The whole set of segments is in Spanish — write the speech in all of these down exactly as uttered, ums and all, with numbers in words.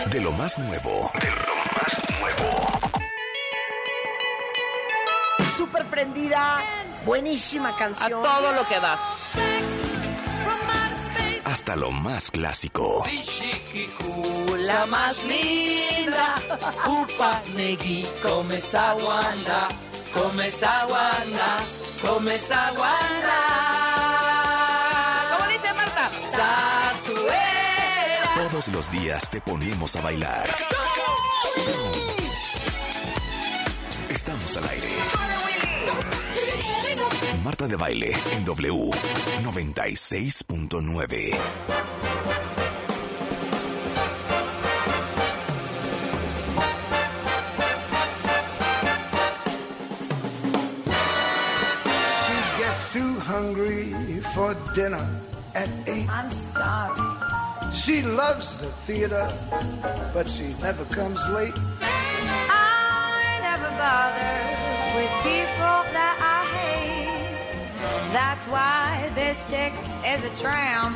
De lo más nuevo. De lo más nuevo. Súper prendida, buenísima canción. A todo lo que das. Hasta lo más clásico. La más linda. Upa, negui, come esa guanda. Come esa guanda. Come esa guanda. ¿Cómo dice Marta? Zazuera. Todos los días te ponemos a bailar. Estamos al aire. Marta de Baile en W noventa y seis punto nueve. She gets too hungry for dinner at eight. I'm starving. She loves the theater, but she never comes late. I never bother with people that I hate. That's why this chick is a tramp.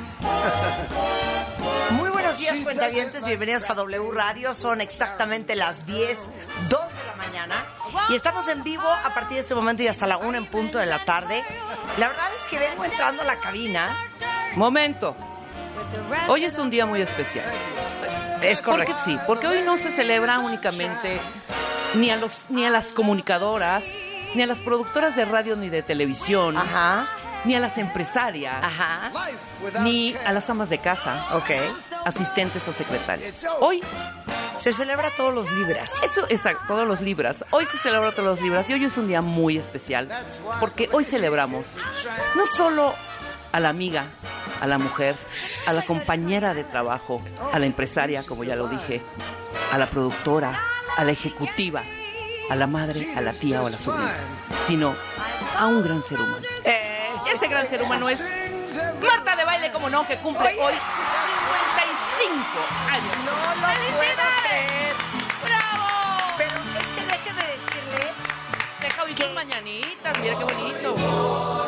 Muy buenos días, cuentavientes. Bienvenidos a W Radio. Son exactamente las diez, dos de la mañana. Y estamos en vivo a partir de este momento y hasta la una en punto de la tarde. La verdad es que vengo entrando a la cabina. Momento. Hoy es un día muy especial. Es correcto. Porque sí, porque hoy no se celebra únicamente ni a los ni a las comunicadoras, ni a las productoras de radio ni de televisión, Ajá, ni a las empresarias, ajá. ni a las amas de casa, Ok. asistentes o secretarias. Hoy, Se celebra todos los libras. eso es a todos los libras. Hoy se celebra todos los libras y hoy es un día muy especial porque hoy celebramos no solo a la amiga, a la mujer, a la compañera de trabajo, a la empresaria, como ya lo dije, a la productora, a la ejecutiva, a la madre, a la tía o a la sobrina, sino a un gran ser humano. Eh, Y ese gran ser humano es Marta de Baile, como no, que cumple Oye. hoy cincuenta y cinco años. No lo puedo creer. ¡Bravo! Pero es que déjenme decirles Deja oír ¿Qué? sus mañanitas, mira qué bonito.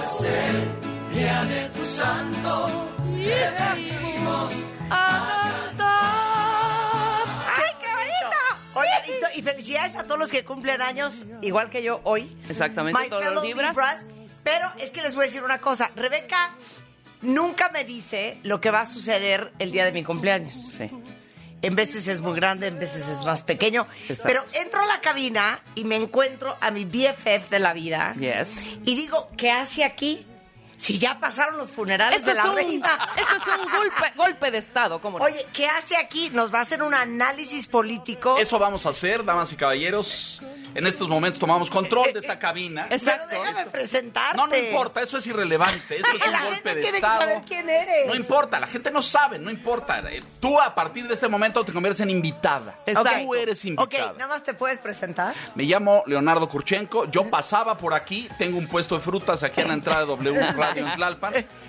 ¡Ay, qué bonito! Oigan, y, to- y felicidades a todos los que cumplen años, igual que yo hoy. Exactamente, My todos los fellow libras. Libras. Pero es que les voy a decir una cosa. Rebeca nunca me dice lo que va a suceder el día de mi cumpleaños. Sí. En veces es muy grande, en veces es más pequeño. Exacto. Pero entro a la cabina y me encuentro a mi B F F de la vida. Yes. Y digo, ¿qué hace aquí? Si ya pasaron los funerales Eso de es, la un, reina. eso es un golpe, golpe de estado, ¿cómo no? Oye, ¿qué hace aquí? Nos va a hacer un análisis político. Eso vamos a hacer, damas y caballeros. En estos momentos tomamos control de esta cabina. Exacto. Pero déjame presentarte. No, no importa, eso es irrelevante. Eso es La un golpe gente de tiene que estado. saber quién eres. No importa, la gente no sabe, no importa. Eh, Tú a partir de este momento te conviertes en invitada. Exacto. Tú eres invitada. Ok, nada más te puedes presentar. Me llamo Leonardo Kurchenko. Yo pasaba por aquí. Tengo un puesto de frutas aquí en la entrada de W Radio en Tlalpan.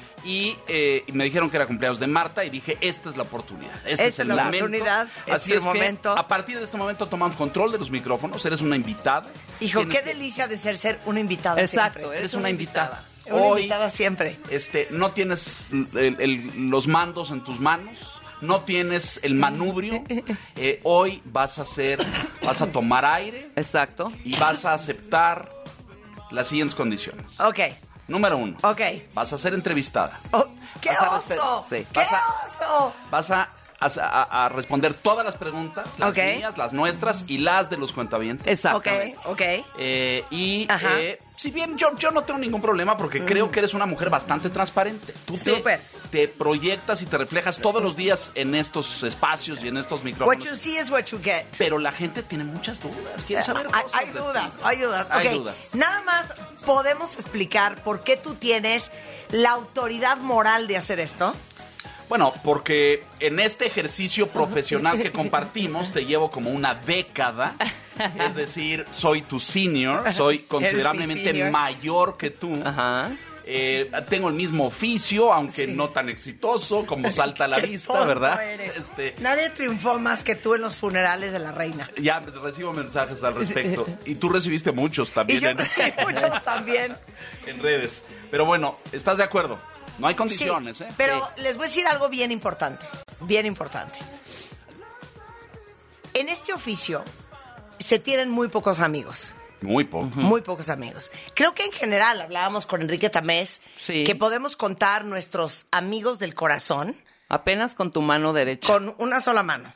Y, eh, y me dijeron que era cumpleaños de Marta y dije, esta es la oportunidad. Este Esta es el es la momento. oportunidad, este Así es es el que momento. a partir de este momento tomamos control de los micrófonos. Eres una invitada. Hijo, Tienes qué que- delicia de ser ser una invitada Exacto, siempre. Eres una invitada. Una Hoy invitada siempre. este, no tienes el- el- los mandos en tus manos, no tienes el manubrio. Eh, hoy vas a hacer, vas a tomar aire Exacto. y vas a aceptar las siguientes condiciones. Ok, Número uno, ok. vas a ser entrevistada. Oh, ¡qué Vas a oso! respe- sí, ¡Qué vas a- oso! Vas a, a- a- a responder todas las preguntas, las Ok. mías, las nuestras y las de los cuentavientes. Exacto. Ok, ok. Eh, y Ajá. eh, si bien yo, yo no tengo ningún problema porque creo que eres una mujer bastante transparente. Tú te, Súper. te proyectas y te reflejas todos los días en estos espacios y en estos What micrófonos. you see is what you get. Pero la gente tiene muchas dudas. Quiere saber Hay, cosas hay de dudas, ti. hay dudas. Hay Ok, dudas. nada más podemos explicar por qué tú tienes la autoridad moral de hacer esto. Bueno, porque en este ejercicio profesional que compartimos te llevo como una década. Es decir, soy tu senior, soy considerablemente senior. mayor que tú. Ajá. Eh, tengo el mismo oficio, aunque Sí. no tan exitoso como salta a la Qué vista, tonto ¿verdad? eres. Este, Nadie triunfó más que tú en los funerales de la reina. ya recibo mensajes al respecto. Y tú recibiste muchos Y también yo en, recibí muchos también. en redes. Pero bueno, ¿estás de acuerdo? No hay condiciones, Sí, ¿eh? pero Sí. les voy a decir algo bien importante. Bien importante. En este oficio se tienen muy pocos amigos. Muy poco. Muy pocos amigos. Creo que en general, hablábamos con Enrique Tamés, Sí. que podemos contar nuestros amigos del corazón Apenas con tu mano derecha. con una sola mano.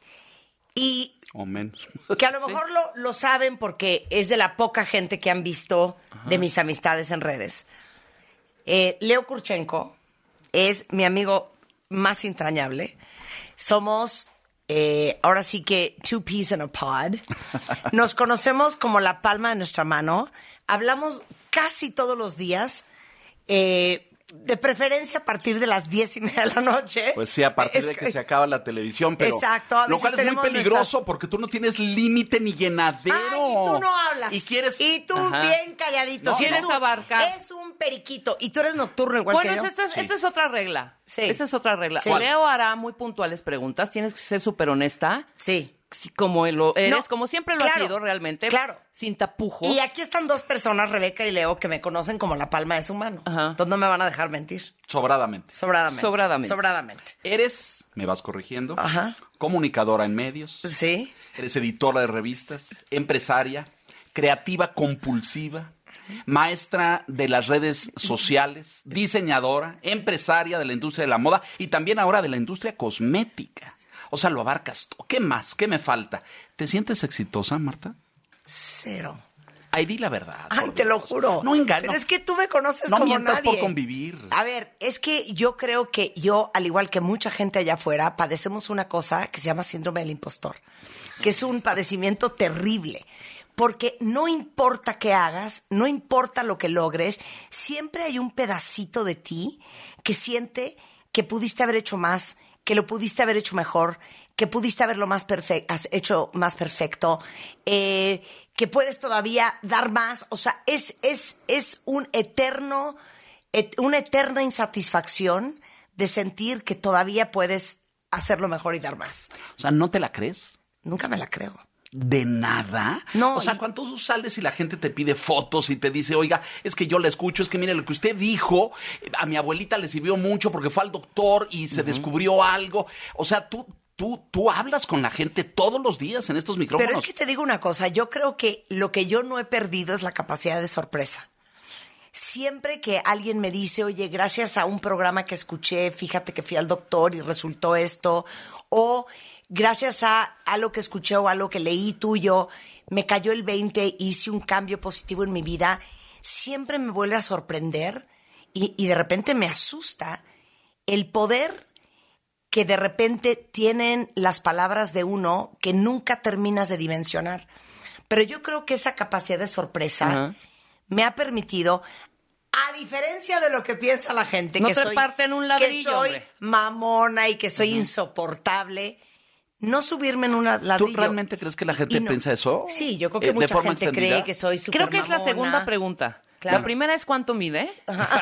Y O menos. que a lo mejor lo, lo saben porque es de la poca gente que han visto de mis amistades en redes. Eh, Leo Kurchenko es mi amigo más entrañable. Somos, eh, ahora sí que, two peas in a pod. Nos conocemos como la palma de nuestra mano. Hablamos casi todos los días. Eh, de preferencia a partir de las diez y media de la noche. Pues sí, a partir Es de que se acaba la televisión, pero Exacto, a lo veces cual es muy tenemos peligroso nuestras- porque tú no tienes límite ni llenadero. Ay, y tú no hablas. Y quieres... Y tú Ajá. bien calladito. No, Si Quieres eres un- abarcar. Es un periquito. Y tú eres nocturno igual Bueno, que yo. esta es, Sí. esta es otra regla. Sí. Esa es otra regla. Sí. Leo hará muy puntuales preguntas. Tienes que ser súper honesta. Sí. Sí, como lo eres, No, como siempre lo claro, has sido realmente. claro. Sin tapujos. Y aquí están dos personas, Rebeca y Leo, que me conocen como la palma de su mano. Ajá. Entonces no me van a dejar mentir. Sobradamente. Sobradamente. Sobradamente. Sobradamente. Eres, me vas corrigiendo, Ajá. comunicadora en medios, Sí. eres editora de revistas, empresaria, creativa compulsiva, maestra de las redes sociales, diseñadora, empresaria de la industria de la moda y también ahora de la industria cosmética. O sea, lo abarcas todo. ¿Qué más? ¿Qué me falta? ¿Te sientes exitosa, Marta? Cero. Ay, di la verdad. Ay, por te lo Dios. juro. No engañes. Pero es que tú me conoces No como mientas nadie. por convivir. A ver, es que yo creo que yo, al igual que mucha gente allá afuera, padecemos una cosa que se llama síndrome del impostor, que es un padecimiento terrible. Porque no importa qué hagas, no importa lo que logres, siempre hay un pedacito de ti que siente que pudiste haber hecho más, que lo pudiste haber hecho mejor, que pudiste haberlo más perfe- has hecho más perfecto, eh, que puedes todavía dar más. O sea, es, es, es un eterno, et- una eterna insatisfacción de sentir que todavía puedes hacerlo mejor y dar más. O sea, ¿no te la crees? Nunca me la creo. ¿De nada? No, O sea, y- cuando tú sales y la gente te pide fotos y te dice, oiga, es que yo la escucho, es que mire lo que usted dijo, a mi abuelita le sirvió mucho porque fue al doctor y se descubrió algo. O sea, tú, tú, tú hablas con la gente todos los días en estos micrófonos. Pero es que te digo una cosa, yo creo que lo que yo no he perdido es la capacidad de sorpresa. Siempre que alguien me dice, oye, gracias a un programa que escuché, fíjate que fui al doctor y resultó esto, o gracias a algo que escuché o algo que leí tuyo, me cayó el veinte, hice un cambio positivo en mi vida, siempre me vuelve a sorprender y, y de repente me asusta el poder que de repente tienen las palabras de uno que nunca terminas de dimensionar. Pero yo creo que esa capacidad de sorpresa Ajá. me ha permitido, a diferencia de lo que piensa la gente, No que, te soy, parte en un que ladrillo, soy hombre. mamona y que soy insoportable, no subirme en un ladrillo. ¿Tú realmente crees que la gente Y no. piensa eso? Sí, yo creo que Eh, ¿de mucha forma gente extendida? cree que soy súper Creo que es la mamona. segunda pregunta. Claro. La primera es ¿cuánto mide?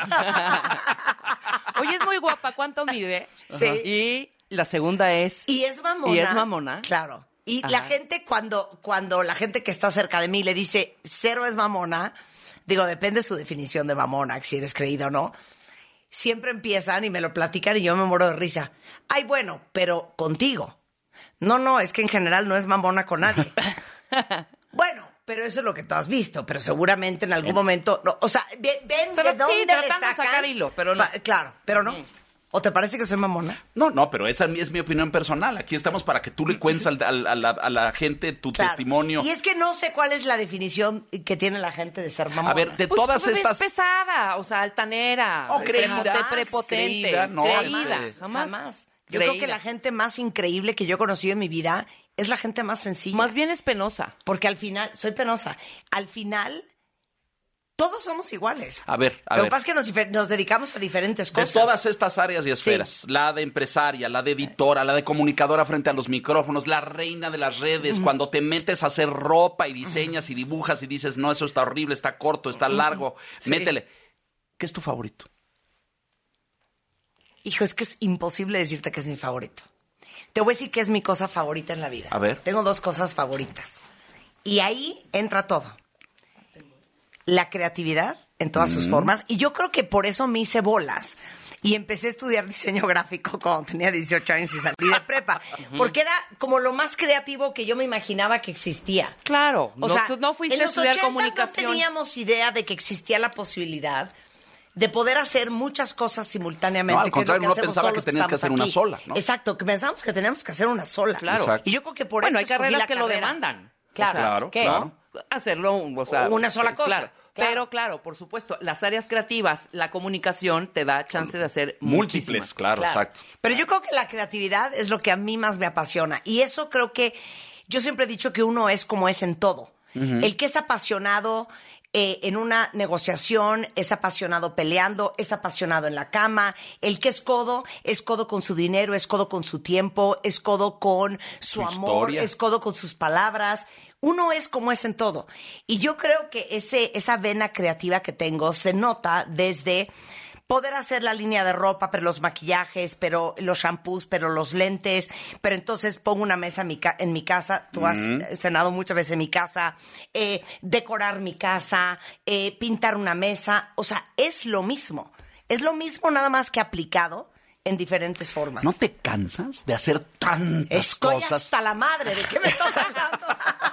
Oye, es muy guapa, ¿cuánto mide? Sí. Y la segunda es... Y es mamona. Y es mamona. Claro. Y Ajá. la gente, cuando, cuando la gente que está cerca de mí le dice cero es mamona, digo, depende de su definición de mamona, si eres creída o no, siempre empiezan y me lo platican y yo me muero de risa. Ay, bueno, pero contigo. No, no, es que en general no es mamona con nadie. Bueno, pero eso es lo que tú has visto, pero seguramente en algún momento, no, o sea, ven, ven Pero de sí, dónde le tratando de sacan. sacar hilo, pero no. Pa- claro, pero no. ¿O te parece que soy mamona? No, no, pero esa es mi opinión personal. Aquí estamos para que tú le cuentes al- al- a, la, a la gente tu Claro. testimonio. Y es que no sé cuál es la definición que tiene la gente de ser mamona. A ver, de Pues, todas pues, estas... es pesada, o sea, altanera. O creída. prepote- prepotente. Creída, no, creída. este- Jamás. Jamás. Yo creo que Creída. la gente más increíble que yo he conocido en mi vida es la gente más sencilla. Más bien es penosa. Porque al final, soy penosa, al final todos somos iguales. A ver, a Lo ver. que pasa es que nos, difer- nos dedicamos a diferentes De cosas. todas estas áreas y esferas, la de empresaria, la de editora, la de comunicadora frente a los micrófonos, la reina de las redes, cuando te metes a hacer ropa y diseñas y dibujas y dices, no, eso está horrible, está corto, está largo, Sí. métele. ¿Qué es tu favorito? Hijo, es que es imposible decirte que es mi favorito. Te voy a decir que es mi cosa favorita en la vida. A ver. Tengo dos cosas favoritas. Y ahí entra todo. La creatividad en todas sus formas. Y yo creo que por eso me hice bolas. Y empecé a estudiar diseño gráfico cuando tenía dieciocho años y salí de prepa. Porque era como lo más creativo que yo me imaginaba que existía. Claro. O no, sea, tú no fuiste en a los estudiar ochentas comunicación. no teníamos idea de que existía la posibilidad de poder hacer muchas cosas simultáneamente. No, al que es lo contrario, que uno hacemos pensaba todos que los tenías que estamos hacer una aquí. sola, ¿no? Exacto, que pensábamos que teníamos que hacer una sola. Claro. Exacto. Y yo creo que por Bueno, eso hay escogí carreras la que lo carrera. demandan. Claro, Claro, ¿qué? claro. Hacerlo, o sea, Una sola eh, cosa, Claro. claro. Pero claro, por supuesto, las áreas creativas, la comunicación te da chance de hacer Múltiples, muchísimas. claro, Claro. exacto. Pero yo creo que la creatividad es lo que a mí más me apasiona. Y eso creo que yo siempre he dicho que uno es como es en todo. El que es apasionado eh, en una negociación, es apasionado peleando, es apasionado en la cama. El que es codo, es codo con su dinero, es codo con su tiempo, es codo con su, Su amor, historia. es codo con sus palabras. Uno es como es en todo. Y yo creo que ese, esa vena creativa que tengo se nota desde poder hacer la línea de ropa, pero los maquillajes, pero los shampoos, pero los lentes, pero entonces pongo una mesa en mi, ca- en mi casa, tú has cenado muchas veces en mi casa, eh, decorar mi casa, eh, pintar una mesa, o sea, es lo mismo. Es lo mismo nada más que aplicado en diferentes formas. ¿No te cansas de hacer tantas Estoy cosas? hasta la madre, ¿de qué me estás hablando?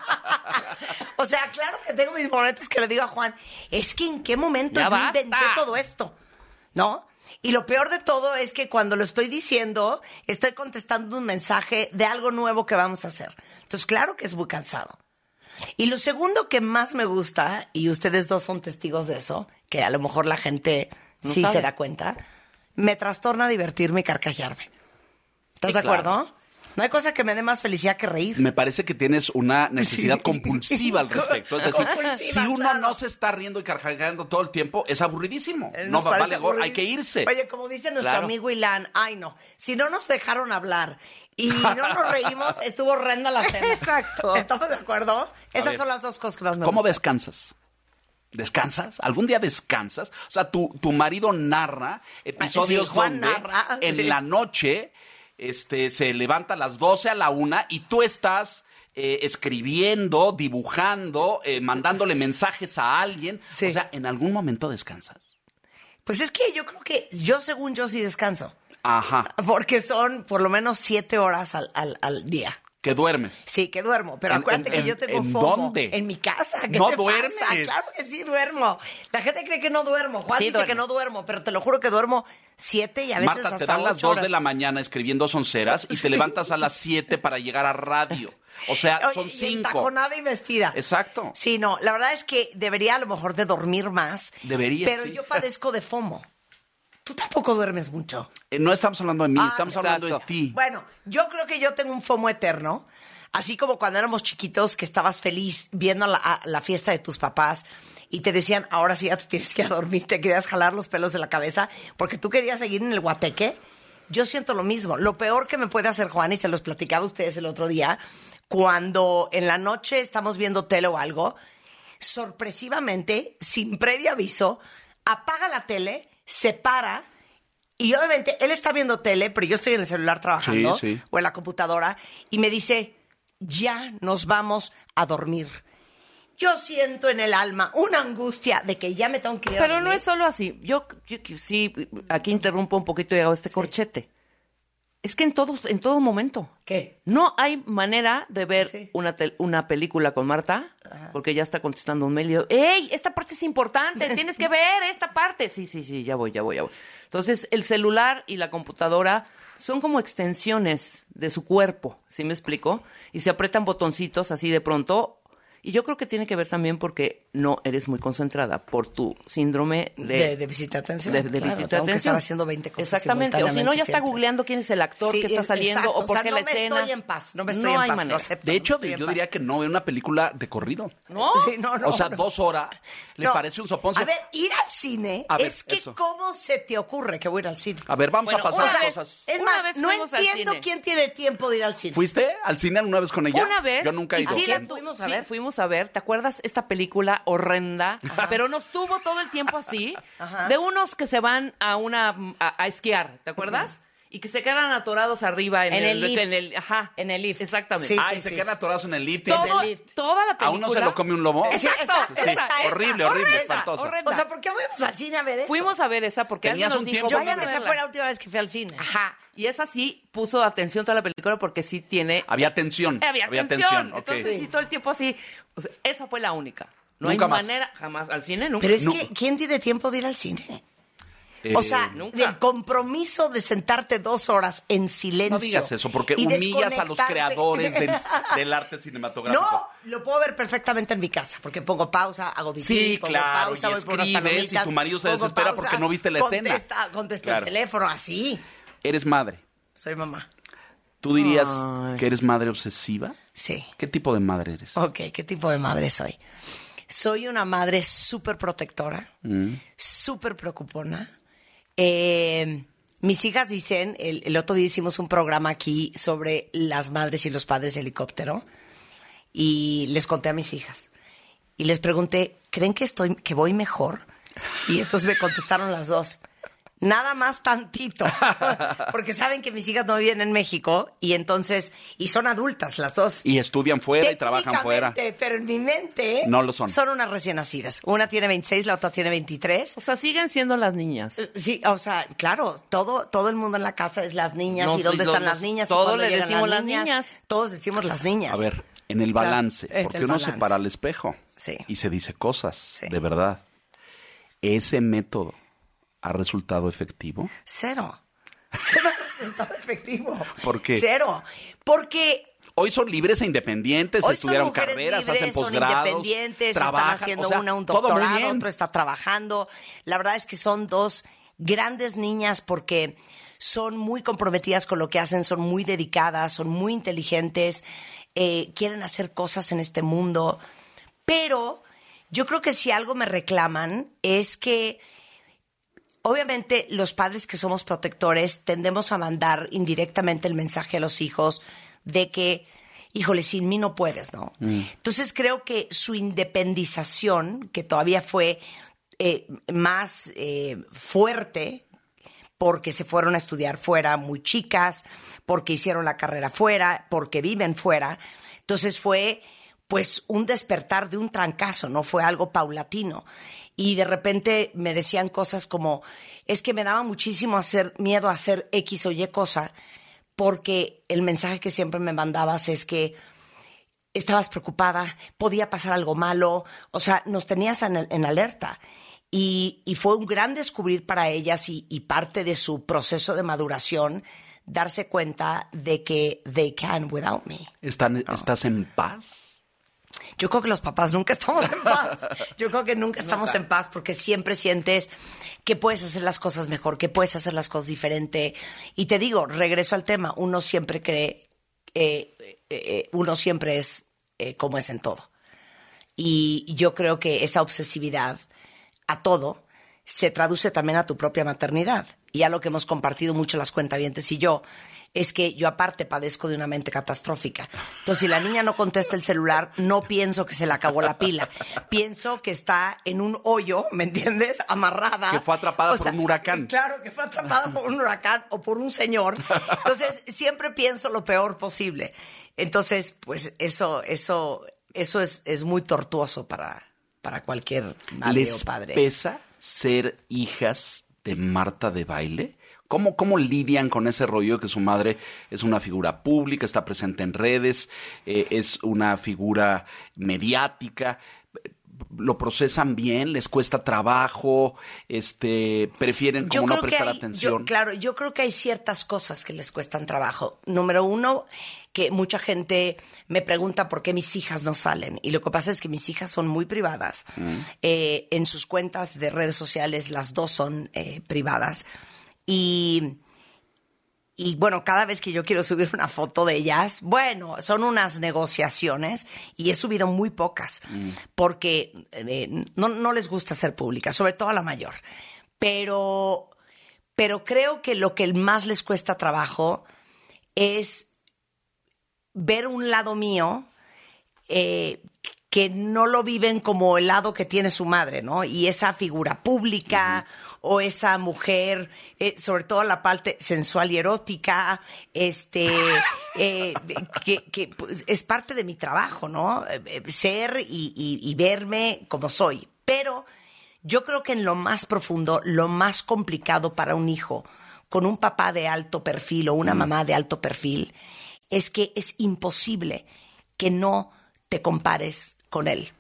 O sea, claro que tengo mis momentos que le digo a Juan, es que en qué momento Ya yo basta. inventé todo esto, ¿no? Y lo peor de todo es que cuando lo estoy diciendo, estoy contestando un mensaje de algo nuevo que vamos a hacer. Entonces, claro que es muy cansado. Y lo segundo que más me gusta, y ustedes dos son testigos de eso, que a lo mejor la gente No sí sabe. se da cuenta, me trastorna divertirme y carcajearme. ¿Estás Sí, de acuerdo? claro. No hay cosa que me dé más felicidad que reír. Me parece que tienes una necesidad Sí. compulsiva al respecto. Es decir, Compulsiva, si uno claro. no se está riendo y carcajeando todo el tiempo, es aburridísimo. Eh, No nos va- parece vale gorro, hay aburrido. que irse. Oye, como dice nuestro Claro. amigo Ilan, ay no, si no nos dejaron hablar y no nos reímos, estuvo horrenda la cena. Exacto. ¿Estamos de acuerdo? Esas ver, son las dos cosas que más me ¿Cómo gustan. descansas? ¿Descansas? ¿Algún día descansas? O sea, tu, tu marido narra episodios Sí, Juan donde narra, en sí. la noche este, se levanta a las doce a la una y tú estás eh, escribiendo, dibujando, eh, mandándole mensajes a alguien. Sí. O sea, ¿en algún momento descansas? Pues es que yo creo que yo, según yo, sí descanso. Ajá. Porque son por lo menos siete horas al, al, al día. Que duermes. Sí, que duermo. Pero ¿En- acuérdate en- que en- yo tengo en FOMO. dónde? En mi casa. ¿Qué ¿No te duermes? pasa? Claro que sí duermo. La gente cree que no duermo. Juan Sí, dice duerme. que no duermo, pero te lo juro que duermo siete y a veces Marta, hasta te dan las ocho dos horas. de la mañana escribiendo sonceras y te levantas a las siete para llegar a radio. O sea, Oye, son y cinco. entaconada y vestida. Exacto. Sí, no, la verdad es que debería a lo mejor de dormir más. Debería, Pero sí. yo padezco de FOMO. Tú tampoco duermes mucho. Eh, no estamos hablando de mí, Ah, estamos hablando de exacto. ti. Bueno, yo creo que yo tengo un FOMO eterno. Así como cuando éramos chiquitos que estabas feliz viendo la, a- la fiesta de tus papás y te decían, ahora sí ya te tienes que ir a dormir, te querías jalar los pelos de la cabeza porque tú querías seguir en el guateque. Yo siento lo mismo. Lo peor que me puede hacer Juan, y se los platicaba a ustedes el otro día, cuando en la noche estamos viendo tele o algo, sorpresivamente, sin previo aviso, apaga la tele, se para y obviamente él está viendo tele, pero yo estoy en el celular trabajando Sí, sí. o en la computadora y me dice, ya nos vamos a dormir. Yo siento en el alma una angustia de que ya me tengo que ir a Pero no dormir. es solo así. Yo, yo sí, aquí interrumpo un poquito y hago este corchete. Es que en todos, en todo momento. ¿Qué? No hay manera de ver Sí. una, tel- una película con Marta, porque ya está contestando un mail y yo, ¡ey! Esta parte es importante, tienes que ver esta parte. Sí, sí, sí, ya voy, ya voy, ya voy. Entonces, el celular y la computadora son como extensiones de su cuerpo, ¿sí me explico? Y se aprietan botoncitos así de pronto. Y yo creo que tiene que ver también porque no eres muy concentrada por tu síndrome de... De, de visita de atención. de, de claro, visita de tengo que atención. estar haciendo veinte cosas Exactamente. O si no, ya simultáneamente está siempre. googleando quién es el actor Sí, que está es- saliendo exacto. o por sea, qué no la me escena. estoy en paz, no me estoy No en hay paz, manera. lo acepto. De hecho, no estoy en yo paz. diría que no ve una película de corrido. ¿No? Sí, no, no, o sea, no. dos horas le No. parece un soponcio. A ver, ir al cine, A ver, es que eso. ¿cómo se te ocurre que voy a ir al cine? A ver, vamos Bueno, a pasar una las vez- cosas. Es Una más, vez no fuimos al entiendo cine. quién tiene tiempo de ir al cine. ¿Fuiste al cine alguna vez con ella? Una vez. Yo nunca he y ido. sí la ¿Quién tu- fuimos a sí, ver? fuimos a ver. ¿Te acuerdas esta película horrenda? Pero nos tuvo todo el tiempo así. Ajá. De unos que se van a una a, a esquiar, ¿te acuerdas? y que se quedan atorados arriba en, En el el, lift. en el- ajá. En el lift. Exactamente. Sí, Ay, sí, se sí. quedan atorados en el lift. y- Todo- en el lift. toda la película. ¿A uno se lo come un lobo? Exacto. Sí, esa, esa. horrible, horrible, Horrenda, espantosa. horrenda. O sea, ¿por qué fuimos al cine a ver eso? Fuimos a ver esa porque Tenías alguien un nos dijo, tiempo Yo, vayan para a esa verla. fue la última vez que fui al cine. Ajá. Y esa sí puso atención toda la película porque sí tiene... Había tensión. Había, Había tensión. tensión, ok. Entonces Sí. sí, todo el tiempo así. O sea, esa fue la única. No Nunca hay más. manera, jamás. Al cine nunca. Pero es No. que, ¿quién tiene tiempo de ir al cine? Eh, O sea, nunca. el compromiso de sentarte dos horas en silencio. no digas eso, porque y humillas a los desconectarte. creadores del, del arte cinematográfico. No, lo puedo ver perfectamente en mi casa, porque pongo pausa, hago pipí, Sí, pongo claro, pausa, y voy por unas escribes, palomitas, y tu marido se pongo desespera pausa, porque no viste la escena. contesta, Contesto Claro. el teléfono, así. Eres madre. Soy mamá. ¿Tú dirías Ay. que eres madre obsesiva? Sí. ¿Qué tipo de madre eres? Ok, ¿qué tipo de madre soy? Soy una madre súper protectora, Mm. súper preocupona. Eh, mis hijas dicen, el, el otro día hicimos un programa aquí sobre las madres y los padres de helicóptero y les conté a mis hijas y les pregunté, ¿creen que estoy, que voy mejor? Y entonces me contestaron las dos. Nada más tantito, porque saben que mis hijas no viven en México y entonces, y son adultas las dos. Y estudian fuera y trabajan fuera. Técnicamente, pero en mi mente No lo son. Son unas recién nacidas. Una tiene veintiséis, la otra tiene veintitrés. O sea, siguen siendo las niñas. Sí, o sea, claro, todo, todo el mundo en la casa es las niñas. No, ¿Y dónde los- están los- las niñas? ¿Y todos cuándo le llegan decimos las niñas. Todos decimos las niñas. A ver, en el Claro, balance, en porque el uno se balance. para al espejo Sí. y se dice cosas, Sí. de verdad. ¿Ese método ha resultado efectivo? Cero. Cero resultado efectivo. ¿Por qué? Cero. Porque Hoy son libres e independientes, hoy estudiaron son mujeres carreras, libres, hacen son posgrados, independientes, trabajan, están haciendo o sea, una un todo muy doctorado, bien. otro está trabajando. La verdad es que son dos grandes niñas porque son muy comprometidas con lo que hacen, son muy dedicadas, son muy inteligentes, eh, quieren hacer cosas en este mundo. Pero yo creo que si algo me reclaman es que obviamente los padres que somos protectores tendemos a mandar indirectamente el mensaje a los hijos de que, híjole, sin mí no puedes, ¿no? Mm. Entonces creo que su independización, que todavía fue eh, más eh, fuerte porque se fueron a estudiar fuera muy chicas, porque hicieron la carrera fuera, porque viven fuera, entonces fue pues un despertar de un trancazo, no fue algo paulatino. Y de repente me decían cosas como, es que me daba muchísimo hacer, miedo a hacer X o Y cosa, porque el mensaje que siempre me mandabas es que estabas preocupada, podía pasar algo malo, o sea, nos tenías en, en alerta. Y, y fue un gran descubrir para ellas y, y parte de su proceso de maduración, darse cuenta de que they can without me. ¿Están, ¿Estás en paz? Yo creo que los papás nunca estamos en paz. Yo creo que nunca estamos en paz porque siempre sientes que puedes hacer las cosas mejor, que puedes hacer las cosas diferente. Y te digo, regreso al tema, uno siempre cree, eh, eh, eh, uno siempre es eh, como es en todo. Y yo creo que esa obsesividad a todo se traduce también a tu propia maternidad. Y a lo que hemos compartido mucho las cuentavientes y yo, es que yo aparte padezco de una mente catastrófica. Entonces, si la niña no contesta el celular, no pienso que se le acabó la pila. Pienso que está en un hoyo, ¿me entiendes? Amarrada. Que fue atrapada O por sea, un huracán. Claro, que fue atrapada por un huracán o por un señor. Entonces, siempre pienso lo peor posible. Entonces, pues eso, eso, eso es, es muy tortuoso para, para cualquier madre ¿Les o padre. pesa ser hijas de Marta de Baile? ¿Cómo, ¿Cómo lidian con ese rollo de que su madre es una figura pública, está presente en redes, eh, es una figura mediática? ¿Lo procesan bien? ¿Les cuesta trabajo? Este, ¿Prefieren como no creo que prestar hay- atención? yo- claro, yo creo que hay ciertas cosas que les cuestan trabajo. Número uno, que mucha gente me pregunta por qué mis hijas no salen. Y lo que pasa es que mis hijas son muy privadas. Eh, en sus cuentas de redes sociales, las dos son eh, privadas. Y, y bueno, cada vez que yo quiero subir una foto de ellas, bueno, son unas negociaciones y he subido muy pocas porque eh, no, no les gusta ser públicas, sobre todo a la mayor. Pero, pero creo que lo que más les cuesta trabajo es ver un lado mío eh, que no lo viven como el lado que tiene su madre, ¿no? Y esa figura pública uh-huh. o esa mujer, eh, sobre todo la parte sensual y erótica, este, eh, que, que pues, es parte de mi trabajo, ¿no? Eh, ser y, y, y verme como soy. Pero yo creo que en lo más profundo, lo más complicado para un hijo con un papá de alto perfil o una uh-huh. mamá de alto perfil es que es imposible que no te compares con él.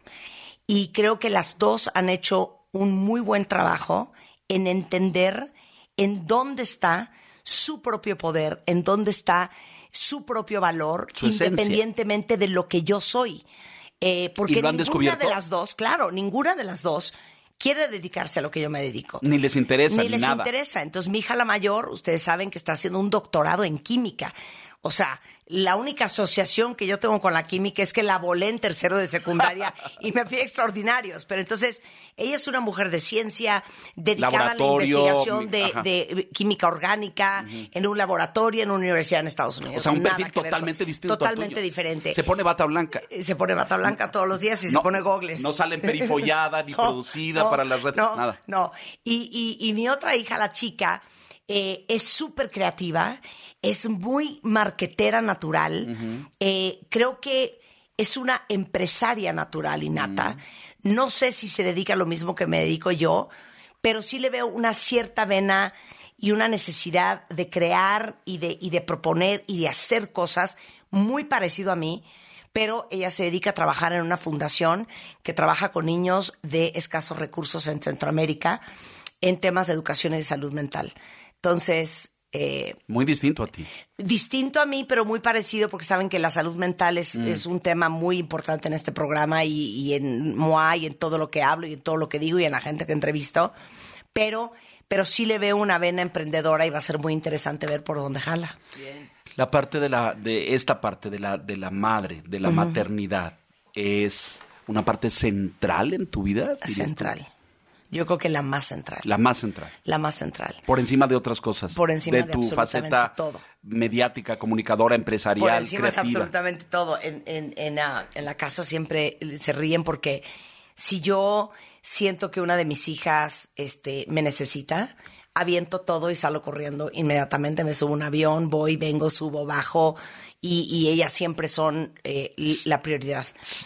Y creo que las dos han hecho un muy buen trabajo en entender en dónde está su propio poder, en dónde está su propio valor, su independientemente esencia. de lo que yo soy. Eh, porque ¿Y lo han ninguna descubierto? de las dos, claro, ninguna de las dos quiere dedicarse a lo que yo me dedico. Ni les interesa, ni, ni les nada. interesa. Entonces, mi hija la mayor, ustedes saben que está haciendo un doctorado en química. O sea, la única asociación que yo tengo con la química es que la volé en tercero de secundaria y me fui a extraordinarios. Pero entonces, ella es una mujer de ciencia, dedicada a la investigación de, de química orgánica, uh-huh. en un laboratorio, en una universidad en Estados Unidos. O sea, un Nada perfil que ver totalmente con, distinto Totalmente al tuyo. diferente. Se pone bata blanca. Se pone bata blanca todos los días y no, se pone gogles. No sale emperifollada ni no, producida no, para las redes. No, nada. no. Y, y, y mi otra hija, la chica, eh, es súper creativa. Es muy marquetera natural. Uh-huh. Eh, creo que es una empresaria natural innata. Uh-huh. No sé si se dedica a lo mismo que me dedico yo, pero sí le veo una cierta vena y una necesidad de crear y de, y de proponer y de hacer cosas muy parecido a mí. Pero ella se dedica a trabajar en una fundación que trabaja con niños de escasos recursos en Centroamérica en temas de educación y de salud mental. Entonces... Eh, muy distinto a ti. Distinto a mí, pero muy parecido, porque saben que la salud mental es, mm. es un tema muy importante en este programa y, y en M O A y en todo lo que hablo y en todo lo que digo y en la gente que entrevisto. Pero, pero sí le veo una vena emprendedora y va a ser muy interesante ver por dónde jala. Bien. La parte de la, de esta parte de la, de la madre, de la uh-huh. maternidad, ¿es una parte central en tu vida? Central. Tú? Yo creo que la más central. La más central. La más central. Por encima de otras cosas. Por encima de, de tu absolutamente faceta todo. Mediática, comunicadora, empresarial, Por encima creativa. de absolutamente todo. En, en, en, uh, en la casa siempre se ríen porque si yo siento que una de mis hijas este, me necesita, aviento todo y salgo corriendo inmediatamente. Me subo a un avión, voy, vengo, subo, bajo y, y ellas siempre son eh, la prioridad.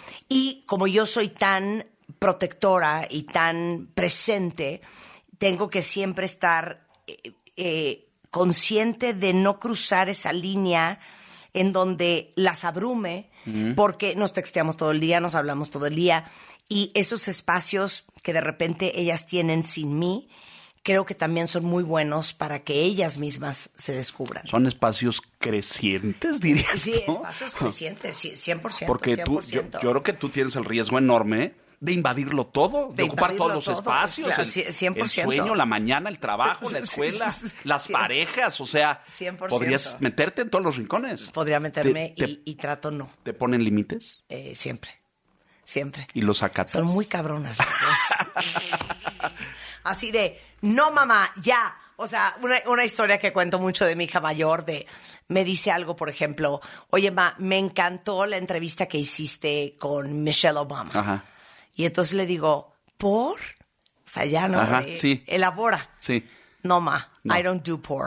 Y como yo soy tan protectora y tan presente, tengo que siempre estar eh, eh, consciente de no cruzar esa línea en donde las abrume, uh-huh. porque nos texteamos todo el día, nos hablamos todo el día, y esos espacios que de repente ellas tienen sin mí, creo que también son muy buenos para que ellas mismas se descubran. Son espacios crecientes, dirías Sí, tú. espacios crecientes, cien por ciento. Porque cien por ciento. Tú, yo, yo creo que tú tienes el riesgo enorme de invadirlo todo, de, de ocupar todos los todo, espacios, claro, el, cien por ciento. El sueño, la mañana, el trabajo, la escuela, sí, sí, sí, las cien, parejas, o sea, cien por ciento. Podrías meterte en todos los rincones. Podría meterme te, y, te, y trato no. ¿Te ponen límites? Eh, siempre, siempre. ¿Y los acatas? Son muy cabronas. Así de, no mamá, ya. O sea, una, una historia que cuento mucho de mi hija mayor, de me dice algo, por ejemplo, oye, ma, me encantó la entrevista que hiciste con Michelle Obama. Ajá. Y entonces le digo, ¿por? O sea, ya no, Ajá, de, sí. elabora. Sí. No, ma, no. I don't do por.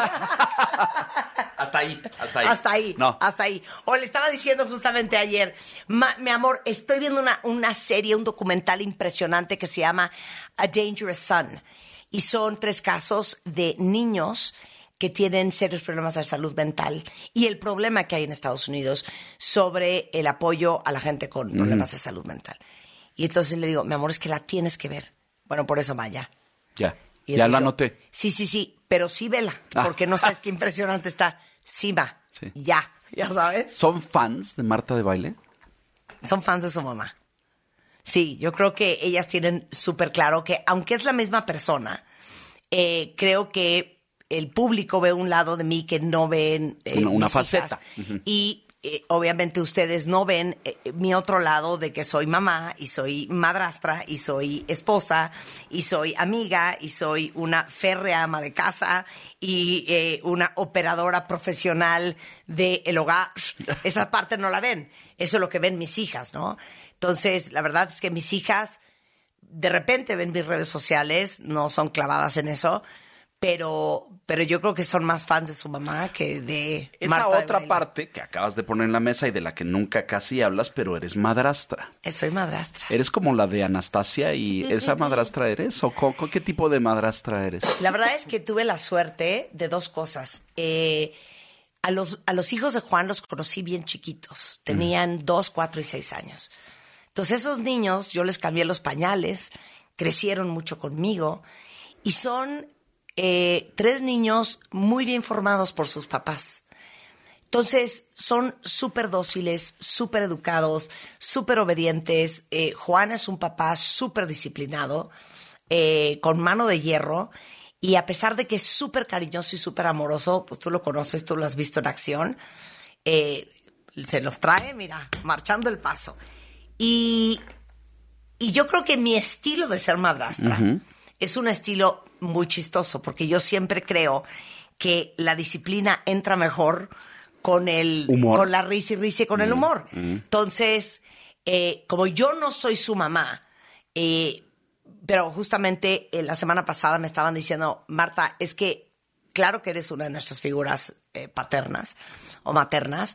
Hasta ahí, hasta ahí. Hasta ahí, no. hasta ahí. O le estaba diciendo justamente ayer, ma, mi amor, estoy viendo una, una serie, un documental impresionante que se llama A Dangerous Son. Y son tres casos de niños que tienen serios problemas de salud mental y el problema que hay en Estados Unidos sobre el apoyo a la gente con problemas mm. de salud mental. Y entonces le digo, mi amor, es que la tienes que ver. Bueno, por eso vaya. Ya, y ya la anoté. Sí, sí, sí, pero sí vela, ah. porque no sabes qué impresionante está. Sí va, sí. ya, ya sabes. ¿Son fans de Marta de Baile? Son fans de su mamá. Sí, yo creo que ellas tienen súper claro que, aunque es la misma persona, eh, creo que el público ve un lado de mí que no ven eh, una, una mis faceta. Uh-huh. Y eh, obviamente ustedes no ven eh, mi otro lado de que soy mamá y soy madrastra y soy esposa y soy amiga y soy una férrea ama de casa y eh, una operadora profesional del hogar. Esa parte no la ven. Eso es lo que ven mis hijas, ¿no? Entonces, la verdad es que mis hijas de repente ven mis redes sociales, no son clavadas en eso, pero, pero yo creo que son más fans de su mamá que de Esa Marta de otra Baile. parte que acabas de poner en la mesa y de la que nunca casi hablas, pero eres madrastra. Eh, Soy madrastra. ¿Eres como la de Anastasia y esa madrastra eres? ¿O co- co- qué tipo de madrastra eres? La verdad es que tuve la suerte de dos cosas. Eh, a, los, a los hijos de Juan los conocí bien chiquitos. Tenían dos, cuatro y seis años. Entonces esos niños, yo les cambié los pañales, crecieron mucho conmigo y son eh, tres niños muy bien formados por sus papás. Entonces son súper dóciles, súper educados, súper obedientes. Eh, Juan es un papá súper disciplinado, eh, con mano de hierro. Y a pesar de que es súper cariñoso y súper amoroso, pues tú lo conoces, tú lo has visto en acción, eh, se los trae, mira, marchando el paso. Y, y yo creo que mi estilo de ser madrastra uh-huh. es un estilo muy chistoso, porque yo siempre creo que la disciplina entra mejor con el humor. Con la risa y risa y con uh-huh. el humor. Uh-huh. Entonces, eh, como yo no soy su mamá, eh, pero justamente eh, la semana pasada me estaban diciendo, Marta, es que claro que eres una de nuestras figuras eh, paternas o maternas.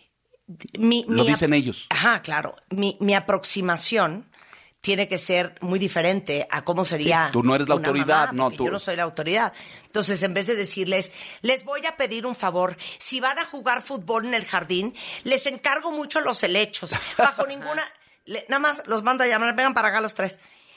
Mi, Lo mi dicen ap- ellos. Ajá, claro. Mi, mi aproximación tiene que ser muy diferente a cómo sería. Sí, tú no eres la una autoridad, mamá, no, porque tú. Yo no soy la autoridad. Entonces, en vez de decirles, les voy a pedir un favor, si van a jugar fútbol en el jardín, les encargo mucho los helechos. Bajo ninguna. Le, nada más los mando a llamar, vengan para acá los tres.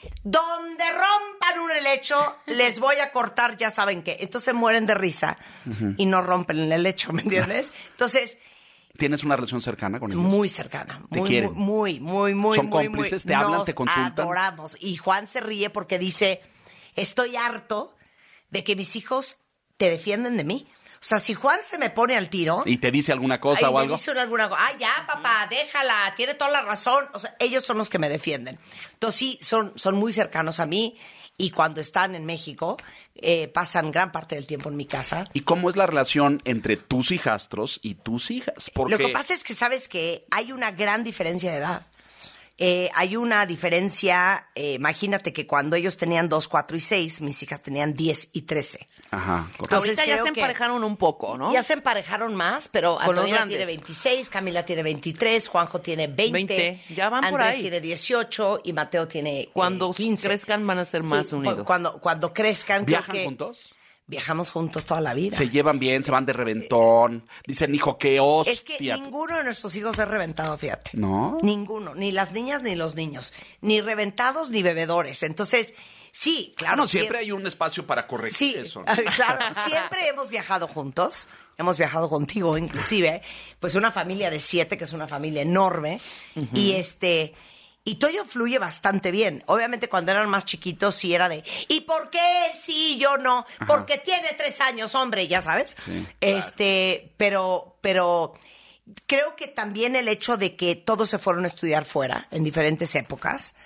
Donde rompan un helecho, les voy a cortar, ya saben qué. Entonces mueren de risa uh-huh. y no rompen el helecho, ¿me entiendes? Entonces. ¿Tienes una relación cercana con ellos? Muy cercana. ¿Te muy, quieren? Muy, muy, muy, ¿Son muy, cómplices? muy. ¿Te hablan? Nos ¿Te consultan? adoramos. Y Juan se ríe porque dice, estoy harto de que mis hijos te defienden de mí. O sea, si Juan se me pone al tiro... ¿Y te dice alguna cosa ay, o me algo? dice alguna cosa. Ah, ya, papá, déjala, tiene toda la razón. O sea, ellos son los que me defienden. Entonces, sí, son, son muy cercanos a mí. Y cuando están en México, eh, pasan gran parte del tiempo en mi casa. ¿Y cómo es la relación entre tus hijastros y tus hijas? Porque... Lo que pasa es que, ¿sabes qué? Hay una gran diferencia de edad. Eh, hay una diferencia, eh, imagínate que cuando ellos tenían dos, cuatro y seis, mis hijas tenían diez y trece. Ajá, correcto. Entonces, ahorita ya creo se que emparejaron un poco, ¿no? Ya se emparejaron más, pero Con los Antonio grandes. tiene veintiséis, Camila tiene veintitrés, Juanjo tiene veinte, veinte. Ya van por Andrés ahí. tiene dieciocho y Mateo tiene Cuando eh, quince. crezcan van a ser más Sí, unidos. Cuando, cuando crezcan, creo ¿Viajan que juntos? viajamos juntos toda la vida. Se llevan bien, se van de reventón. Dicen, hijo, qué hostia. Es que ninguno de nuestros hijos es reventado, fíjate. ¿No? Ninguno, ni las niñas ni los niños, ni reventados ni bebedores. Entonces, sí, claro. Bueno, siempre hay un espacio para corregir Sí, eso. claro, siempre hemos viajado juntos, hemos viajado contigo inclusive, pues una familia de siete, que es una familia enorme, uh-huh. y este, y todo fluye bastante bien. Obviamente cuando eran más chiquitos sí era de, ¿y por qué él sí y yo no? Ajá. Porque tiene tres años, hombre, ya sabes. Sí, este, claro. pero, pero creo que también el hecho de que todos se fueron a estudiar fuera en diferentes épocas,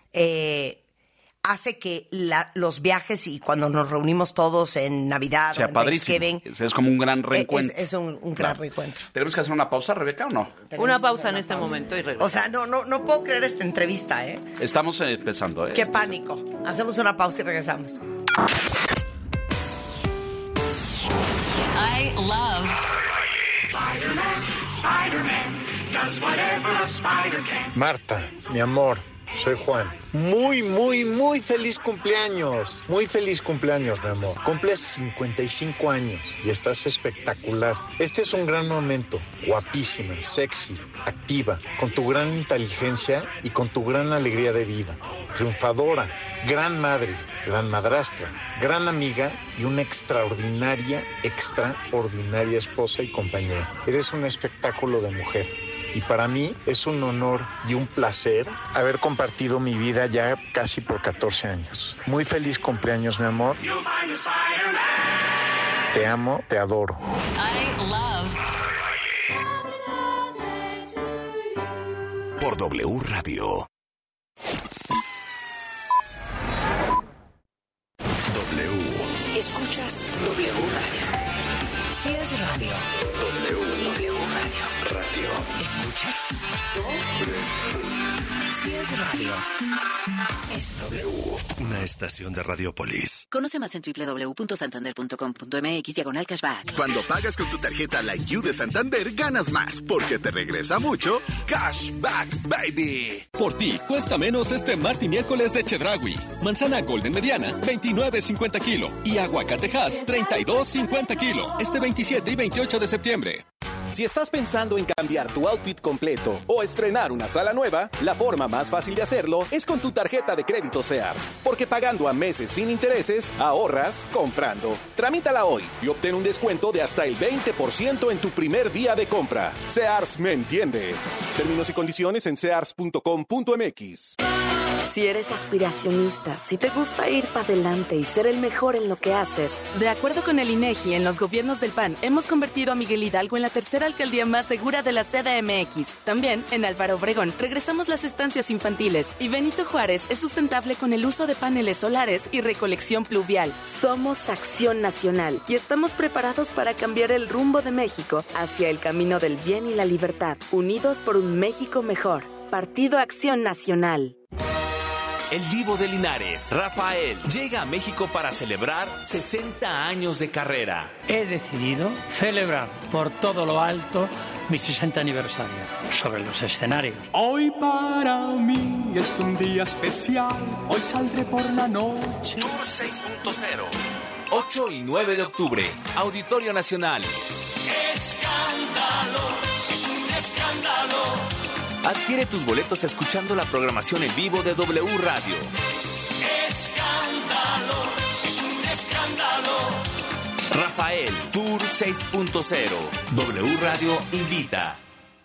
eh, hace que la, los viajes y cuando nos reunimos todos en Navidad o sea, o en padrísimo. Thanksgiving, Es como un gran reencuentro. Es, es un, un gran reencuentro. ¿Tenemos que hacer una pausa, Rebeca, o no? Una pausa en este momento y regresamos. O sea, no, no, no puedo creer esta entrevista, ¿eh? Estamos eh, empezando, ¿eh? Qué pánico. Hacemos una pausa y regresamos. I love Spider-Man, Spider-Man does whatever a spider can. Marta, mi amor, soy Juan. Muy, muy, muy feliz cumpleaños. Muy feliz cumpleaños, mi amor. Cumples cincuenta y cinco años y estás espectacular. Este es un gran momento. Guapísima, sexy, activa, con tu gran inteligencia y con tu gran alegría de vida. Triunfadora, gran madre, gran madrastra, gran amiga y una extraordinaria, extraordinaria esposa y compañera. Eres un espectáculo de mujer. Y para mí es un honor y un placer haber compartido mi vida ya casi por catorce años. Muy feliz cumpleaños, mi amor. Te amo, te adoro. I love por W Radio. W. Escuchas W Radio. Si es radio. W. W Radio. Radio. ¿Escuchas? W. Si es radio. Es W. Una estación de Radiopolis. Conoce más en doble u doble u doble u punto santander punto com punto m x diagonal cashback. Cuando pagas con tu tarjeta Like You de Santander, ganas más, porque te regresa mucho Cashback, baby. Por ti, cuesta menos este martes y miércoles de Chedraui. Manzana Golden mediana, veintinueve cincuenta kilo. Y aguacate Hass, treinta y dos cincuenta kilo. Este veintisiete y veintiocho de septiembre. Si estás pensando en cambiar tu outfit completo o estrenar una sala nueva, la forma más fácil de hacerlo es con tu tarjeta de crédito Sears. Porque pagando a meses sin intereses, ahorras comprando. Tramítala hoy y obtén un descuento de hasta el veinte por ciento en tu primer día de compra. Sears me entiende. Términos y condiciones en sears punto com punto m x. Si eres aspiracionista, si te gusta ir para adelante y ser el mejor en lo que haces. De acuerdo con el INEGI, en los gobiernos del P A N hemos convertido a Miguel Hidalgo en la tercera alcaldía más segura de la C D M X. También, en Álvaro Obregón, regresamos las estancias infantiles y Benito Juárez es sustentable con el uso de paneles solares y recolección pluvial. Somos Acción Nacional y estamos preparados para cambiar el rumbo de México hacia el camino del bien y la libertad. Unidos por un México mejor. Partido Acción Nacional. El Divo de Linares, Rafael, llega a México para celebrar sesenta años de carrera. He decidido celebrar por todo lo alto mi sesenta aniversario sobre los escenarios. Hoy para mí es un día especial, hoy saldré por la noche. Tour seis punto cero, ocho y nueve de octubre, Auditorio Nacional. Escándalo, es un escándalo. Adquiere tus boletos escuchando la programación en vivo de W Radio. Escándalo, es un escándalo. Rafael, Tour seis punto cero. W Radio invita.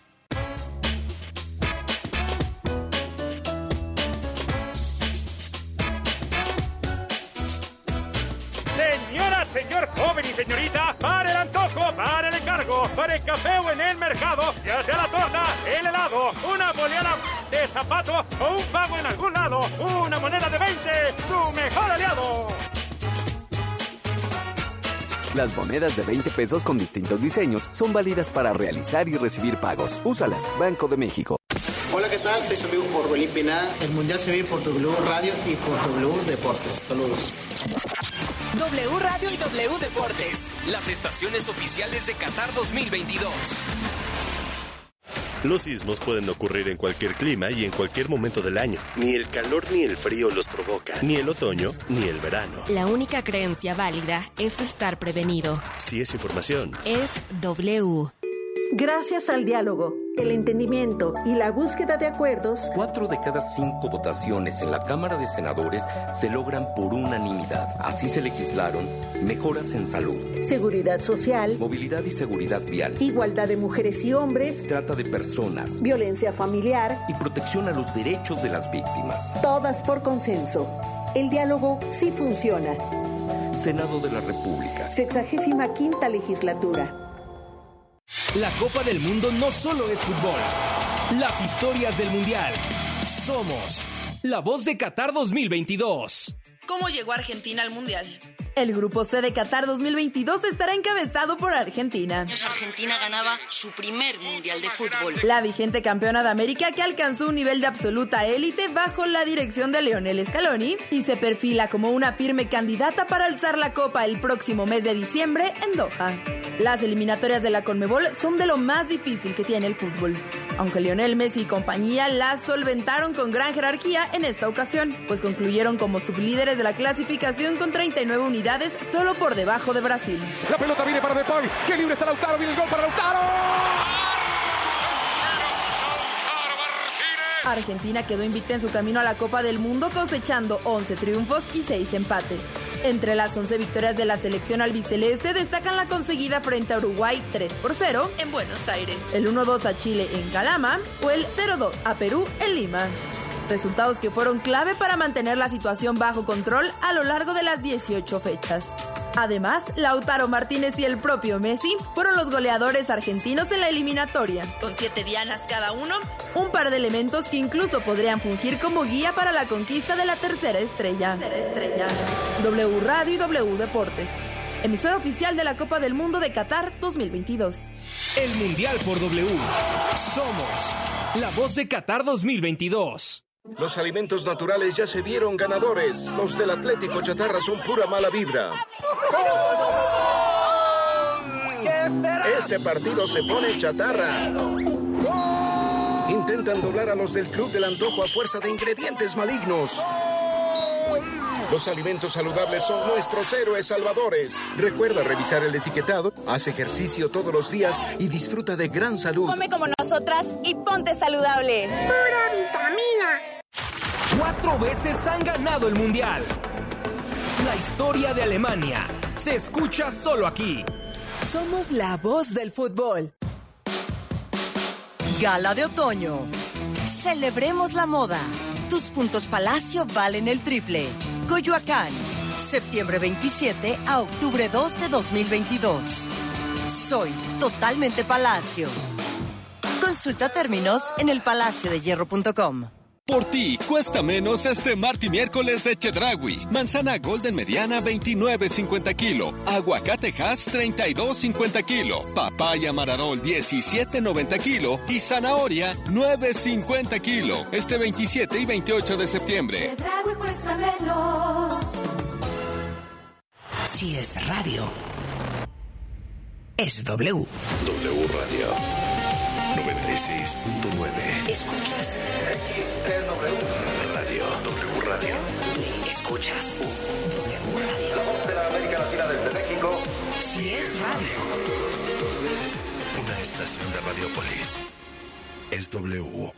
Señora, señor, joven y señorita, para el antojo, para el encargo, para el café o en el mercado, ya sea la torta, el helado, una boleada de zapato o un pago en algún lado, una moneda de veinte, su mejor aliado. Las monedas de veinte pesos con distintos diseños son válidas para realizar y recibir pagos. Úsalas, Banco de México. Hola, ¿qué tal? Soy su amigo Orbelín Pineda. El Mundial se ve por W Radio y por W Deportes. Saludos. W Radio y W Deportes, las estaciones oficiales de Qatar dos mil veintidós. Los sismos pueden ocurrir en cualquier clima y en cualquier momento del año. Ni el calor ni el frío los provoca, ni el otoño ni el verano. La única creencia válida es estar prevenido. Si es información, es W. Gracias al diálogo, el entendimiento y la búsqueda de acuerdos, Cuatro de cada cinco votaciones en la Cámara de Senadores se logran por unanimidad. Así se legislaron mejoras en salud, seguridad social, movilidad y seguridad vial, igualdad de mujeres y hombres, trata de personas, violencia familiar y protección a los derechos de las víctimas. Todas por consenso. El diálogo sí funciona. Senado de la República. Sexagésima quinta legislatura. La Copa del Mundo no solo es fútbol. Las historias del Mundial. Somos la voz de Qatar dos mil veintidós. ¿Cómo llegó Argentina al Mundial? El grupo C de Qatar dos mil veintidós estará encabezado por Argentina. Argentina ganaba su primer Mundial de fútbol. La vigente campeona de América, que alcanzó un nivel de absoluta élite bajo la dirección de Lionel Scaloni y se perfila como una firme candidata para alzar la copa el próximo mes de diciembre en Doha. Las eliminatorias de la Conmebol son de lo más difícil que tiene el fútbol, aunque Lionel Messi y compañía las solventaron con gran jerarquía en esta ocasión, pues concluyeron como sublíderes de la clasificación con treinta y nueve unidades, solo por debajo de Brasil. La pelota viene para De Paul, que libre está Lautaro, viene el gol para Lautaro. Argentina quedó invicta en su camino a la Copa del Mundo cosechando once triunfos y seis empates. Entre las once victorias de la selección albiceleste destacan la conseguida frente a Uruguay tres por cero en Buenos Aires, el uno dos a Chile en Calama o el cero dos a Perú en Lima. Resultados que fueron clave para mantener la situación bajo control a lo largo de las dieciocho fechas. Además, Lautaro Martínez y el propio Messi fueron los goleadores argentinos en la eliminatoria. Con siete dianas cada uno, un par de elementos que incluso podrían fungir como guía para la conquista de la tercera estrella. Tercera estrella. W Radio y W Deportes. Emisora oficial de la Copa del Mundo de Qatar dos mil veintidós. El Mundial por W. Somos la voz de Qatar dos mil veintidós. Los alimentos naturales ya se vieron ganadores. Los del Atlético Chatarra son pura mala vibra. Este partido se pone chatarra. Intentan doblar a los del Club del Antojo a fuerza de ingredientes malignos. Los alimentos saludables son nuestros héroes salvadores. Recuerda revisar el etiquetado, haz ejercicio todos los días y disfruta de gran salud. Come como nosotras y ponte saludable. ¡Pura vitamina! Cuatro veces han ganado el Mundial. La historia de Alemania se escucha solo aquí. Somos la voz del fútbol. Gala de otoño. Celebremos la moda. Tus puntos Palacio valen el triple. Coyoacán, septiembre veintisiete a octubre dos de dos mil veintidós. Soy totalmente Palacio. Consulta términos en el palacio de hierro punto com. Por ti, cuesta menos este martes y miércoles de Chedraui. Manzana Golden mediana, veintinueve cincuenta kilo. Aguacate Hass, treinta y dos cincuenta kilo. Papaya Maradol, diecisiete noventa kilo. Y zanahoria, nueve cincuenta kilo. Este veintisiete y veintiocho de septiembre. Chedraui cuesta menos. Si es radio, es W. W Radio noventa y seis punto nueve. ¿Escuchas? X T W Radio. W Radio. ¿Escuchas? W Radio. La voz de la América Latina desde México. Si es radio. Una estación de Radiopolis. Es W.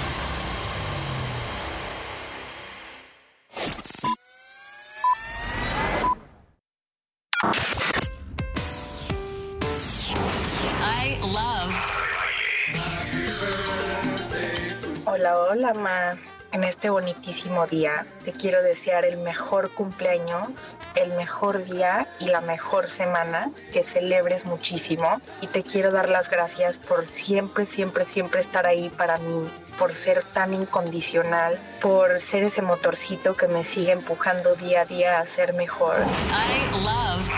I love. Hola, hola, ma. En este bonitísimo día te quiero desear el mejor cumpleaños, el mejor día y la mejor semana, que celebres muchísimo. Y te quiero dar las gracias por siempre, siempre, siempre estar ahí para mí, por ser tan incondicional, por ser ese motorcito que me sigue empujando día a día a ser mejor. I love.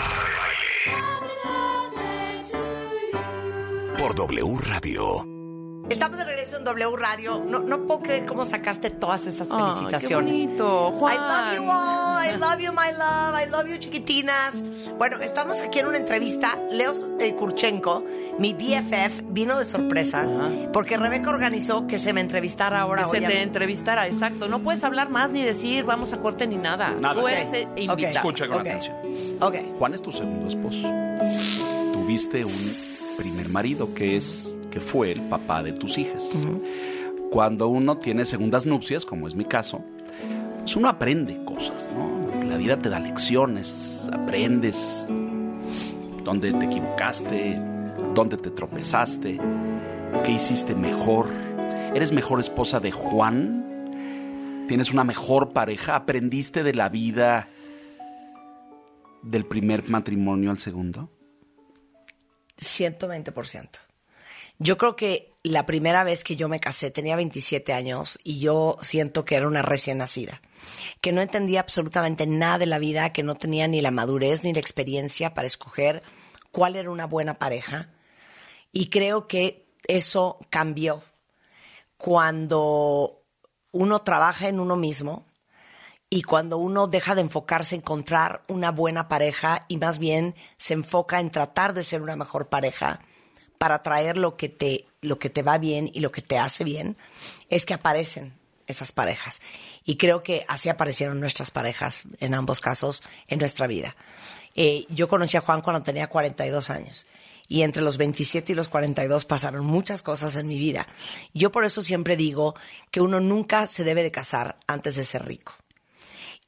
Por W Radio. Estamos de regreso en W Radio. No, no puedo creer cómo sacaste todas esas felicitaciones. Ay, qué bonito, Juan. I love you all. I love you, my love. I love you, chiquitinas. Bueno, estamos aquí en una entrevista. Leo eh, Kurchenko, mi B F F, vino de sorpresa porque Rebeca organizó que se me entrevistara ahora. Que hoy se te entrevistara, exacto. No puedes hablar más ni decir vamos a corte ni nada. Nada. Tú Okay. eres eh, invitado. Okay. Escucha con Okay. atención. Okay. Juan es tu segundo esposo. Tuviste un primer marido que es que fue el papá de tus hijas. Uh-huh. Cuando uno tiene segundas nupcias, como es mi caso, pues uno aprende cosas, ¿no? La vida te da lecciones, aprendes dónde te equivocaste, dónde te tropezaste, qué hiciste mejor. ¿Eres mejor esposa de Juan? ¿Tienes una mejor pareja? ¿Aprendiste de la vida del primer matrimonio al segundo? ciento veinte por ciento. Yo creo que la primera vez que yo me casé tenía veintisiete años y yo siento que era una recién nacida, que no entendía absolutamente nada de la vida, que no tenía ni la madurez ni la experiencia para escoger cuál era una buena pareja. Y creo que eso cambió cuando uno trabaja en uno mismo y cuando uno deja de enfocarse en encontrar una buena pareja y más bien se enfoca en tratar de ser una mejor pareja para traer lo que te, lo que te va bien y lo que te hace bien, es que aparecen esas parejas. Y creo que así aparecieron nuestras parejas, en ambos casos, en nuestra vida. Eh, yo conocí a Juan cuando tenía cuarenta y dos años. Y entre los veintisiete y los cuarenta y dos pasaron muchas cosas en mi vida. Yo por eso siempre digo que uno nunca se debe de casar antes de ser rico.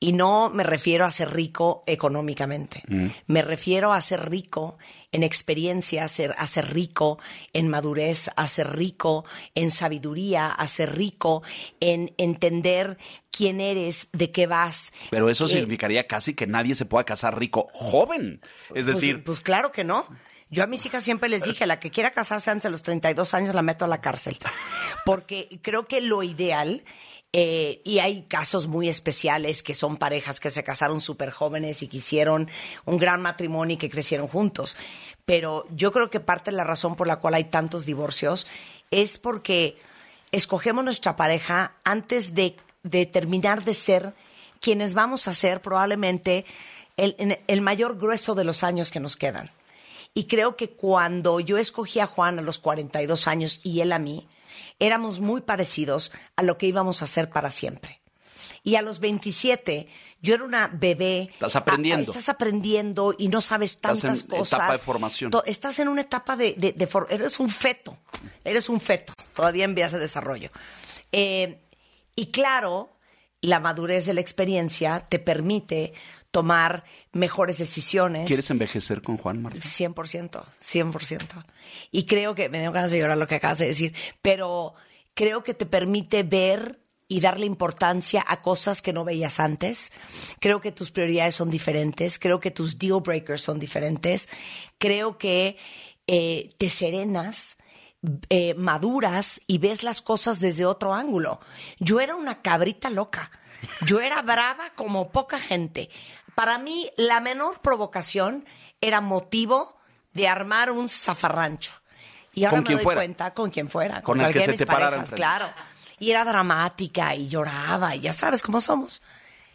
Y no me refiero a ser rico económicamente. Mm. Me refiero a ser rico en experiencia, a ser, a ser rico en madurez, a ser rico en sabiduría, a ser rico en entender quién eres, de qué vas. Pero eso eh, significaría casi que nadie se pueda casar rico joven. Es decir... Pues, pues claro que no. Yo a mis hijas siempre les dije, la que quiera casarse antes de los treinta y dos años la meto a la cárcel. Porque creo que lo ideal... Eh, y hay casos muy especiales que son parejas que se casaron súper jóvenes y que hicieron un gran matrimonio y que crecieron juntos. Pero yo creo que parte de la razón por la cual hay tantos divorcios es porque escogemos nuestra pareja antes de, de terminar de ser quienes vamos a ser probablemente el, el mayor grueso de los años que nos quedan. Y creo que cuando yo escogí a Juan a los cuarenta y dos años y él a mí, éramos muy parecidos a lo que íbamos a hacer para siempre. Y a los veintisiete, yo era una bebé. Estás aprendiendo. A, a, estás aprendiendo y no sabes tantas estás en cosas. Etapa de formación. To, estás en una etapa de, de, de for, eres un feto. Eres un feto, todavía en vías de desarrollo. Eh, y claro, la madurez de la experiencia te permite tomar mejores decisiones. ¿Quieres envejecer con Juan, Marta? cien por ciento, cien por ciento. Y creo que, me dio ganas de llorar lo que acabas de decir, pero creo que te permite ver y darle importancia a cosas que no veías antes. Creo que tus prioridades son diferentes. Creo que tus deal breakers son diferentes. Creo que eh, te serenas, eh, maduras y ves las cosas desde otro ángulo. Yo era una cabrita loca. Yo era brava como poca gente. Para mí, la menor provocación era motivo de armar un zafarrancho. Y ahora ¿Con me quién doy fuera? cuenta con quién fuera. Con Con el que cualquiera se de mis te pararan parejas, frente. claro. Y era dramática y lloraba y ya sabes cómo somos.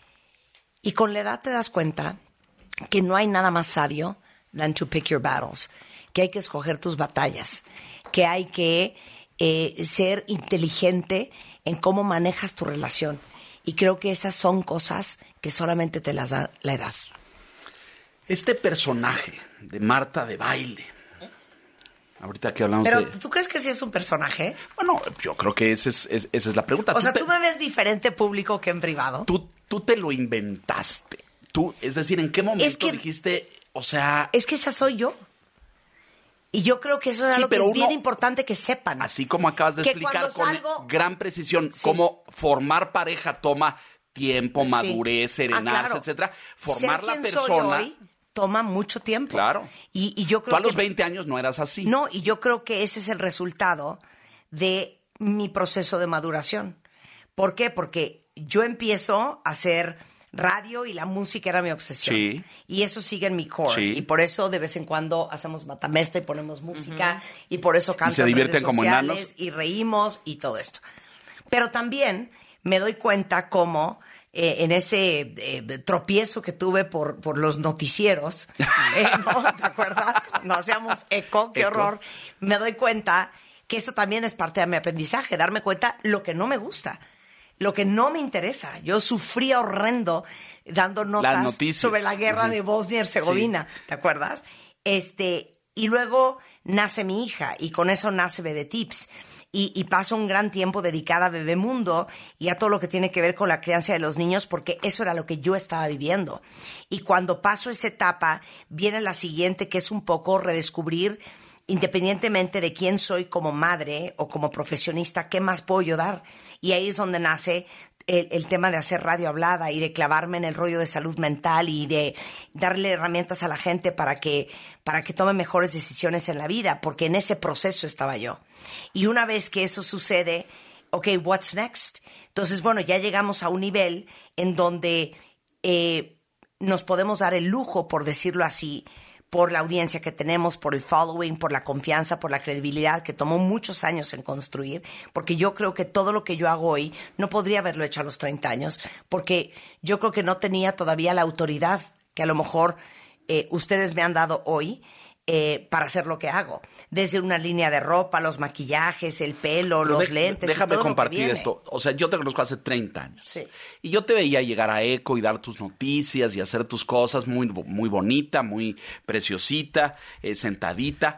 Y con la edad te das cuenta que no hay nada más sabio than to pick your battles. Que hay que escoger tus batallas. Que hay que eh, ser inteligente en cómo manejas tu relación. Y creo que esas son cosas que solamente te las da la edad. Este personaje de Marta de baile, ahorita que hablamos Pero, de... ¿tú crees que sí es un personaje? Bueno, yo creo que ese es, es- esa es la pregunta. O sea, te, ¿tú me ves diferente público que en privado? tú, tú te lo inventaste. Tú, es decir, ¿en qué momento Es que- dijiste, o sea... Es que esa soy yo. Y yo creo que eso es Sí, algo que pero es uno- bien importante que sepan. Así como acabas de Que explicar cuando con salgo- gran precisión Sí. cómo formar pareja toma tiempo, Sí. madurez, serenarse, Ah, claro. etcétera. Formar Ser la quien soy persona... hoy toma mucho tiempo. Claro. Y, y yo creo Tú a los que... veinte años no eras así. No, y yo creo que ese es el resultado de mi proceso de maduración. ¿Por qué? Porque yo empiezo a hacer radio y la música era mi obsesión. Sí. Y eso sigue en mi core. Sí. Y por eso de vez en cuando hacemos matamesta y ponemos música. Y por eso canto se en divierten redes como sociales enanos. y reímos y todo esto. Pero también me doy cuenta cómo eh, en ese eh, tropiezo que tuve por, por los noticieros, eh, ¿no? ¿Te acuerdas? Cuando hacíamos eco, qué Eco. horror. Me doy cuenta que eso también es parte de mi aprendizaje, darme cuenta lo que no me gusta, lo que no me interesa. Yo sufría horrendo dando notas noticias. sobre la guerra Ujú. de Bosnia y Herzegovina, ¿te acuerdas? Este, y luego nace mi hija y con eso nace Bebé Tips. Y, y paso un gran tiempo dedicada a Bebemundo y a todo lo que tiene que ver con la crianza de los niños, porque eso era lo que yo estaba viviendo. Y cuando paso esa etapa, viene la siguiente, que es un poco redescubrir, independientemente de quién soy como madre o como profesionista, qué más puedo yo dar. Y ahí es donde nace el, el tema de hacer radio hablada y de clavarme en el rollo de salud mental y de darle herramientas a la gente para que, para que tome mejores decisiones en la vida, porque en ese proceso estaba yo. Y una vez que eso sucede, ok, what's next? Entonces, bueno, ya llegamos a un nivel en donde eh, nos podemos dar el lujo, por decirlo así, por la audiencia que tenemos, por el following, por la confianza, por la credibilidad que tomó muchos años en construir, porque yo creo que todo lo que yo hago hoy no podría haberlo hecho a los treinta años, porque yo creo que no tenía todavía la autoridad que a lo mejor eh, ustedes me han dado hoy eh, para hacer lo que hago. Desde una línea de ropa, los maquillajes, el pelo, Pero los de- lentes, Déjame y todo compartir lo que viene. esto. O sea, yo te conozco hace treinta años. Sí. Y yo te veía llegar a Eco y dar tus noticias y hacer tus cosas muy, muy bonita, muy preciosita, eh, sentadita.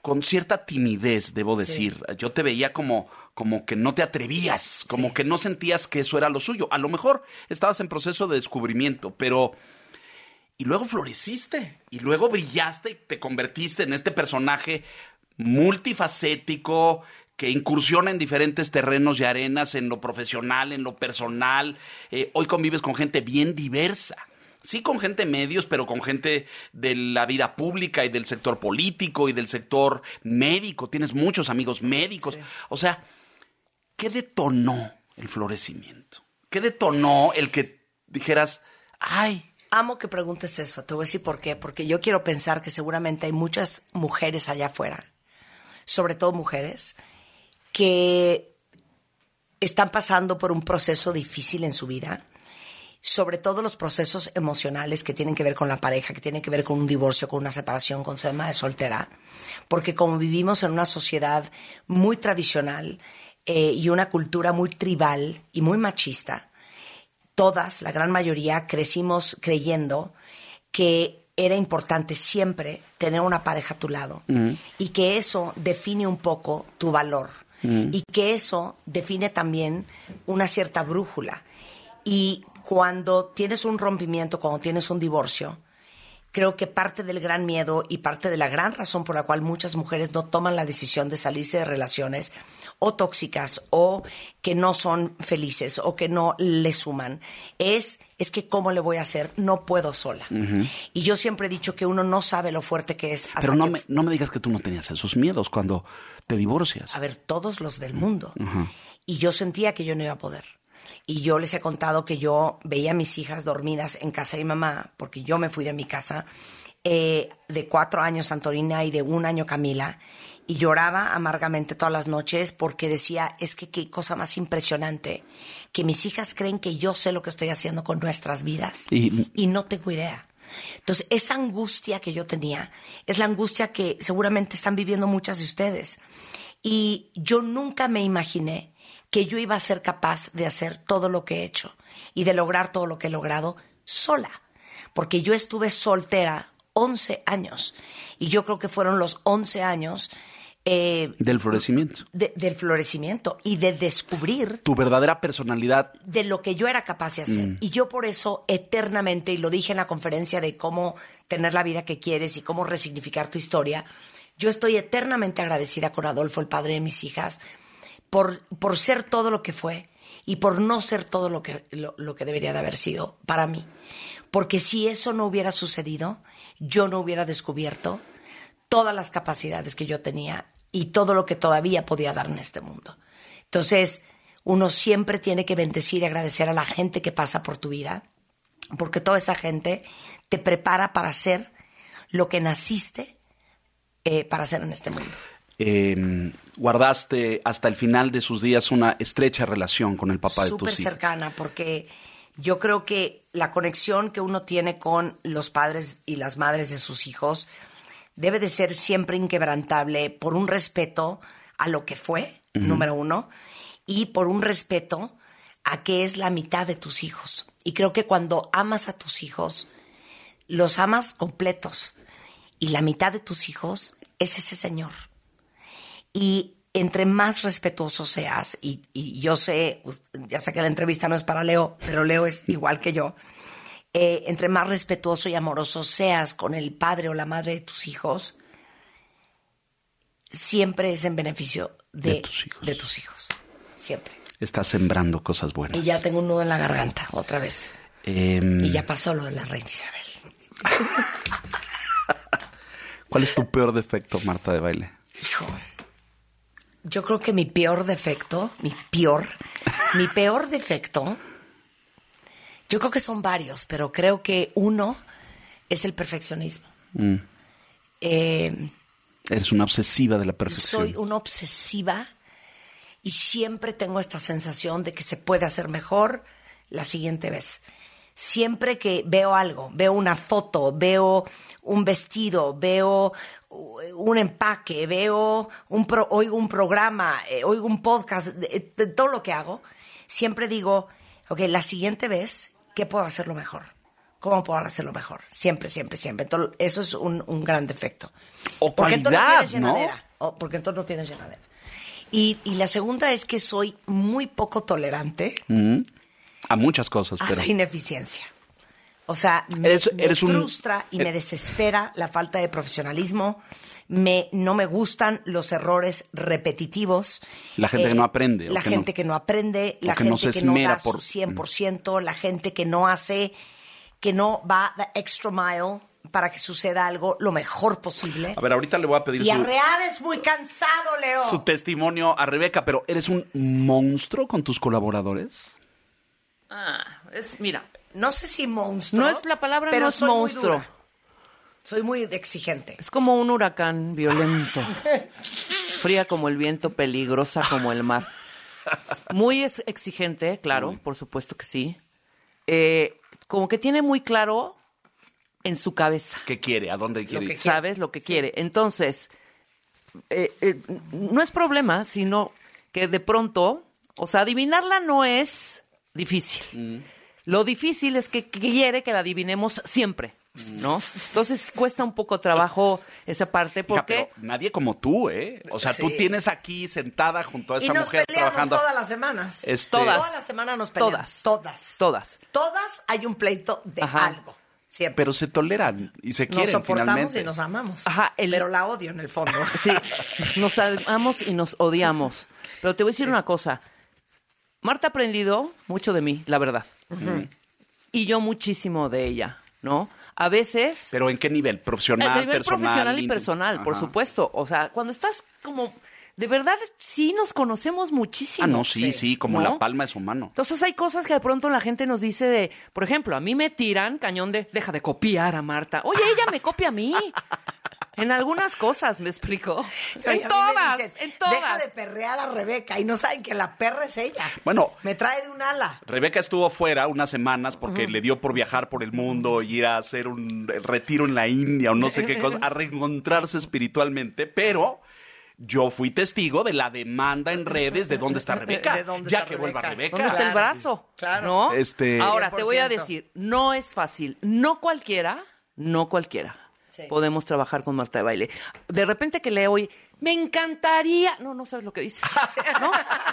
con cierta timidez, debo decir. Sí. Yo te veía como, como que no te atrevías, como sí. que no sentías que eso era lo suyo. A lo mejor estabas en proceso de descubrimiento, pero... Y luego floreciste, y luego brillaste y te convertiste en este personaje multifacético que incursiona en diferentes terrenos y arenas, en lo profesional, en lo personal. Eh, hoy convives con gente bien diversa. Sí, con gente de medios, pero con gente de la vida pública y del sector político y del sector médico. Tienes muchos amigos médicos. Sí. O sea, ¿qué detonó el florecimiento? ¿Qué detonó el que dijeras, ay... Amo que preguntes eso. Te voy a decir por qué. Porque yo quiero pensar que seguramente hay muchas mujeres allá afuera, sobre todo mujeres, que están pasando por un proceso difícil en su vida, sobre todo los procesos emocionales que tienen que ver con la pareja, que tienen que ver con un divorcio, con una separación, con ser madre soltera, porque como vivimos en una sociedad muy tradicional eh, y una cultura muy tribal y muy machista, todas, la gran mayoría, crecimos creyendo que era importante siempre tener una pareja a tu lado mm. y que eso define un poco tu valor mm. y que eso define también una cierta brújula. Y cuando tienes un rompimiento, cuando tienes un divorcio, creo que parte del gran miedo y parte de la gran razón por la cual muchas mujeres no toman la decisión de salirse de relaciones o tóxicas o que no son felices o que no le suman es, es que ¿cómo le voy a hacer? No puedo sola. Uh-huh. Y yo siempre he dicho que uno no sabe lo fuerte que es. Hasta Pero no, que... me, no me digas que tú no tenías esos miedos cuando te divorcias. A ver, todos los del mundo. Uh-huh. Y yo sentía que yo no iba a poder. Y yo les he contado que yo veía a mis hijas dormidas en casa de mi mamá, porque yo me fui de mi casa, eh, de cuatro años Antonina y de un año Camila, y lloraba amargamente todas las noches porque decía, es que qué cosa más impresionante, que mis hijas creen que yo sé lo que estoy haciendo con nuestras vidas y, y no tengo idea. Entonces, esa angustia que yo tenía es la angustia que seguramente están viviendo muchas de ustedes. Y yo nunca me imaginé que yo iba a ser capaz de hacer todo lo que he hecho y de lograr todo lo que he logrado sola. Porque yo estuve soltera once años y yo creo que fueron los once años... Eh, del florecimiento. De, del florecimiento y de descubrir... Tu verdadera personalidad. De lo que yo era capaz de hacer. Mm. Y yo por eso eternamente, y lo dije en la conferencia de cómo tener la vida que quieres y cómo resignificar tu historia, yo estoy eternamente agradecida con Adolfo, el padre de mis hijas, Por, por ser todo lo que fue y por no ser todo lo que, lo, lo que debería de haber sido para mí. Porque si eso no hubiera sucedido, yo no hubiera descubierto todas las capacidades que yo tenía y todo lo que todavía podía dar en este mundo. Entonces, uno siempre tiene que bendecir y agradecer a la gente que pasa por tu vida, porque toda esa gente te prepara para ser lo que naciste eh, para hacer en este mundo. Eh, guardaste hasta el final de sus días una estrecha relación con el papá de tus hijos. Súper cercana, porque yo creo que la conexión que uno tiene con los padres y las madres de sus hijos debe de ser siempre inquebrantable por un respeto a lo que fue, uh-huh. número uno, y por un respeto a que es la mitad de tus hijos. Y creo que cuando amas a tus hijos, los amas completos, y la mitad de tus hijos es ese señor. Y entre más respetuoso seas, y, y yo sé, ya sé que la entrevista no es para Leo, pero Leo es igual que yo, eh, entre más respetuoso y amoroso seas con el padre o la madre de tus hijos, siempre es en beneficio de, de, tus, hijos. de tus hijos. Siempre. Estás sembrando cosas buenas. Y ya tengo un nudo en la garganta, otra vez. Eh... Y ya pasó lo de la reina Isabel. ¿Cuál es tu peor defecto, Marta de Baile? Hijo, yo creo que mi peor defecto, mi peor, mi peor defecto, yo creo que son varios, pero creo que uno es el perfeccionismo. Mm. Eh, Eres una obsesiva de la perfección. Soy una obsesiva y siempre tengo esta sensación de que se puede hacer mejor la siguiente vez. Siempre que veo algo, veo una foto, veo un vestido, veo un empaque, veo un pro, oigo un programa, eh, oigo un podcast, de, de todo lo que hago, siempre digo, ok, la siguiente vez, ¿qué puedo hacerlo mejor? ¿cómo puedo hacerlo mejor? Siempre, siempre, siempre. Entonces, eso es un, un gran defecto. O porque entonces no cualidad, tienes llenadera. ¿no? O porque entonces no tienes llenadera. Y, y la segunda es que soy muy poco tolerante mm. a muchas cosas, a pero... la ineficiencia. O sea, me, eres, me eres frustra un... y me desespera la falta de profesionalismo. Me, no me gustan los errores repetitivos. La gente eh, que no aprende. La que gente no, que no aprende, la que gente no se que no da por... su cien por ciento, la gente que no hace, que no va the extra mile para que suceda algo lo mejor posible. A ver, ahorita le voy a pedir y su... Arreada es muy cansado, Leo. Su testimonio a Rebeca, pero ¿eres un monstruo con tus colaboradores? Ah, es, mira... No sé si monstruo. No es la palabra, pero no es soy monstruo. Muy soy muy exigente. Es como un huracán violento. Fría como el viento, peligrosa como el mar. Muy es exigente, claro, muy. Por supuesto que sí. Eh, como que tiene muy claro en su cabeza. ¿Qué quiere? ¿A dónde quiere ir? ¿Sabes lo que sí. quiere? Entonces, eh, eh, no es problema, sino que de pronto, o sea, adivinarla no es difícil. Mm. Lo difícil es que quiere que la adivinemos siempre, ¿no? Entonces cuesta un poco trabajo esa parte porque... Hija, pero nadie como tú, ¿eh? O sea, sí. Tú tienes aquí sentada junto a esta y nos mujer trabajando. todas las semanas. Este... Todas. Todas las semanas nos peleamos. Todas. Todas. Todas. Todas hay un pleito de Ajá. algo. Siempre. Pero se toleran y se quieren nos soportamos finalmente. Y nos amamos. Ajá, el... Pero la odio en el fondo. Sí, nos amamos y nos odiamos. Pero te voy a decir sí. una cosa. Marta ha aprendido mucho de mí, la verdad. Uh-huh. Y yo muchísimo de ella, ¿no? A veces... ¿Pero en qué nivel? ¿Profesional, a nivel personal? profesional y personal, Ajá. por supuesto. O sea, cuando estás como... De verdad, sí nos conocemos muchísimo. Ah, no, sí, sí, sí como ¿no? la palma de su mano. Entonces hay cosas que de pronto la gente nos dice de... Por ejemplo, a mí me tiran cañón de... Deja de copiar a Marta. Oye, ella me copia a mí. En algunas cosas, ¿me explico? Oye, en todas, dicen, en todas. Deja de perrear a Rebeca y no saben que la perra es ella. Bueno. Me trae de un ala. Rebeca estuvo fuera unas semanas porque uh-huh. le dio por viajar por el mundo y ir a hacer un retiro en la India o no sé qué cosa, a reencontrarse espiritualmente, pero... Yo fui testigo de la demanda en redes de dónde está Rebeca. ¿De dónde ya está que Rebeca? vuelva Rebeca. ¿Dónde está el brazo? Claro. ¿No? Este... Ahora, te voy a decir, no es fácil. No cualquiera, no cualquiera. Sí. Podemos trabajar con Marta de Baile. De repente que leo y me encantaría... No, no sabes lo que dice. ¿No?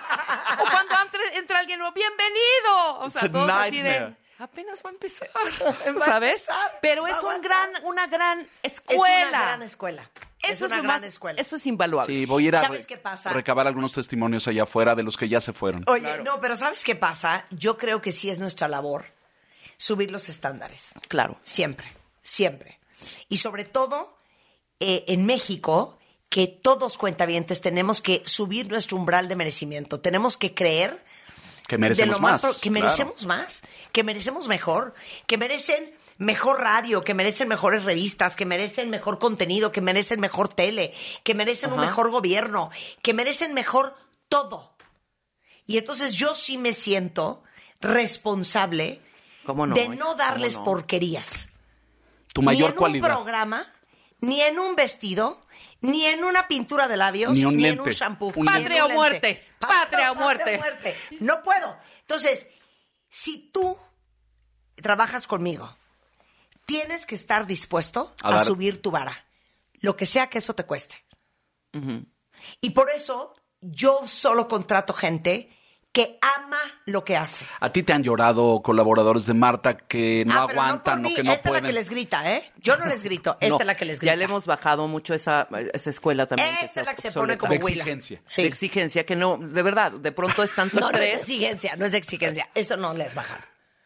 O cuando entra, entra alguien nuevo, ¡bienvenido! O sea, todos así de... Apenas va a empezar, va ¿sabes? A empezar, Pero es un gran, una gran escuela. Es una gran escuela. Eso es una es gran más, escuela. Eso es invaluable. Sí, voy a ir a ¿Sabes re- qué pasa? recabar algunos testimonios allá afuera de los que ya se fueron. Oye, claro. no, pero ¿sabes qué pasa? Yo creo que sí es nuestra labor subir los estándares. Claro. Siempre, siempre. Y sobre todo eh, en México, que todos cuentavientes tenemos que subir nuestro umbral de merecimiento. Tenemos que creer... Que merecemos de lo más, más. Pro- que merecemos claro. más, que merecemos mejor, que merecen mejor radio, que merecen mejores revistas, que merecen mejor contenido, que merecen mejor tele, que merecen Ajá. un mejor gobierno, que merecen mejor todo. Y entonces yo sí me siento responsable ¿Cómo no? de no darles no? porquerías. Tu mayor ni en cualidad. un programa, ni en un vestido, ni en una pintura de labios, ni, un ni lente. en un shampoo. Un Patria o lente. muerte. Patria o muerte. muerte. No puedo. Entonces, si tú trabajas conmigo, tienes que estar dispuesto a, a, dar... subir tu vara. Lo que sea que eso te cueste. Uh-huh. Y por eso yo solo contrato gente que ama lo que hace. A ti te han llorado colaboradores de Marta que no ah, pero aguantan no por mí. o que no Esta pueden. es la que les grita, ¿eh? Yo no les grito. Esta No, es la que les grita. Ya le hemos bajado mucho esa, esa escuela también. que Esta es la que se obsoleta. pone como de huila. exigencia. Sí. De exigencia, que no, de verdad, de pronto es tanto No, no es estrés. de exigencia, no es de exigencia. Eso no les baja.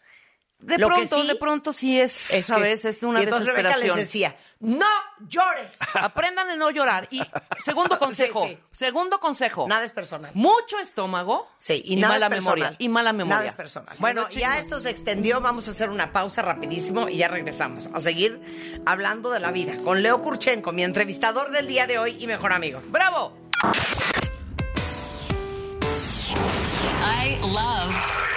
De Lo que pronto, sí de pronto sí es, Es ¿sabes? que, es una y entonces desesperación. Rebeca les decía, no llores. Aprendan a no llorar. Y segundo consejo, Sí, sí. segundo consejo. Nada es personal. Mucho estómago Sí, y, y nada mala es personal. memoria. Y mala memoria. Nada es personal. Bueno, ya esto se extendió. Vamos a hacer una pausa rapidísimo y ya regresamos a seguir hablando de la vida con Leo Kurchenko, mi entrevistador del día de hoy y mejor amigo. ¡Bravo! I love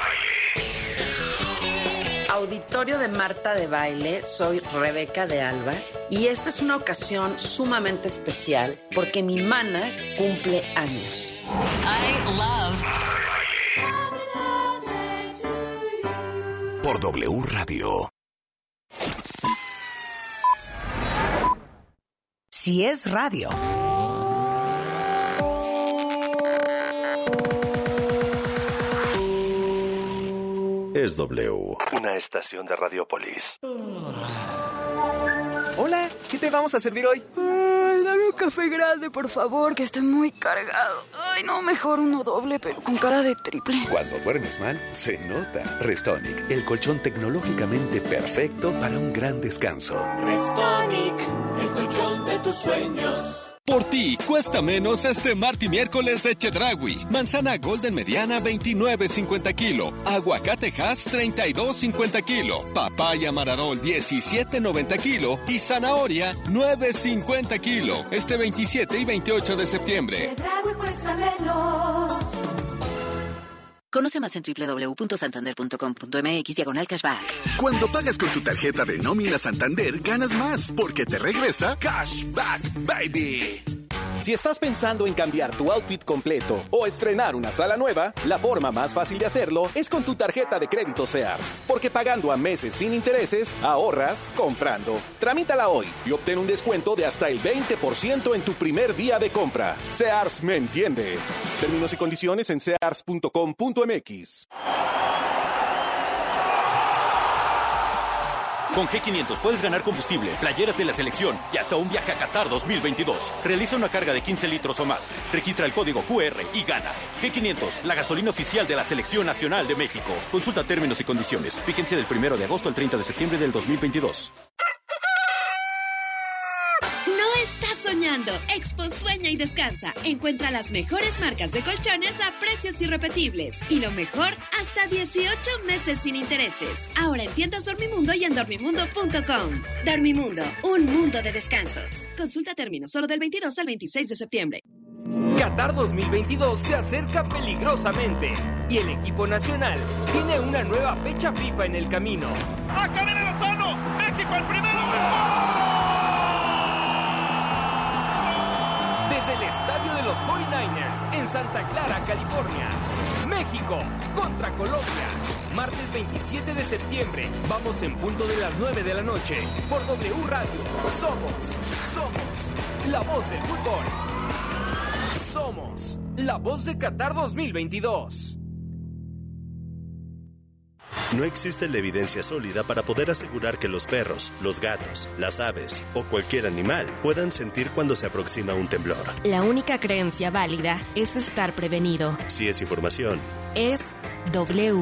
Auditorio de Marta de Baile, soy Rebeca de Alba y esta es una ocasión sumamente especial porque mi mana cumple años. I love Por W Radio. si es radio. Es W, una estación de Radiopolis. Hola, ¿qué te vamos a servir hoy? Ay, dame un café grande, por favor, que esté muy cargado. Ay, no, mejor uno doble, pero con cara de triple. Cuando duermes mal, se nota. Restonic, el colchón tecnológicamente perfecto para un gran descanso. Restonic, el colchón de tus sueños. Por ti, cuesta menos este martes y miércoles de Chedraui. Manzana Golden mediana, veintinueve cincuenta kilo. Aguacate Hass, treinta y dos cincuenta kilo. Papaya Maradol, diecisiete noventa kilo. Y zanahoria, nueve cincuenta kilo. Este veintisiete y veintiocho de septiembre. Chedraui cuesta menos. Conoce más en doble u doble u doble u punto santander punto com punto m x diagonal cashback. Cuando pagas con tu tarjeta de nómina Santander, ganas más, porque te regresa Cashback Baby. Si estás pensando en cambiar tu outfit completo o estrenar una sala nueva, la forma más fácil de hacerlo es con tu tarjeta de crédito Sears. Porque pagando a meses sin intereses, ahorras comprando. Tramítala hoy y obtén un descuento de hasta el veinte por ciento en tu primer día de compra. Sears me entiende. Términos y condiciones en sears punto com punto m x. Con G quinientos puedes ganar combustible, playeras de la selección y hasta un viaje a Qatar dos mil veintidós. Realiza una carga de quince litros o más. Registra el código Q R y gana. G quinientos, la gasolina oficial de la Selección Nacional de México. Consulta términos y condiciones. Vigencia del primero de agosto al treinta de septiembre del dos mil veintidós. Estás soñando. Expo Sueña y Descansa. Encuentra las mejores marcas de colchones a precios irrepetibles. Y lo mejor, hasta dieciocho meses sin intereses. Ahora en tiendas Dormimundo y en dormimundo punto com. Dormimundo, un mundo de descansos. Consulta términos solo del veintidós al veintiséis de septiembre. Qatar dos mil veintidós se acerca peligrosamente y el equipo nacional tiene una nueva fecha FIFA en el camino. ¡Acá viene Lozano! ¡México el primero! Desde el estadio de los cuarenta y nueve ers en Santa Clara, California. México contra Colombia. Martes veintisiete de septiembre. Vamos en punto de las nueve de la noche. Por W Radio. Somos, somos la voz del fútbol. Somos la voz de Qatar dos mil veintidós. No existe la evidencia sólida para poder asegurar que los perros, los gatos, las aves o cualquier animal puedan sentir cuando se aproxima un temblor. La única creencia válida es estar prevenido. Si es información, es W.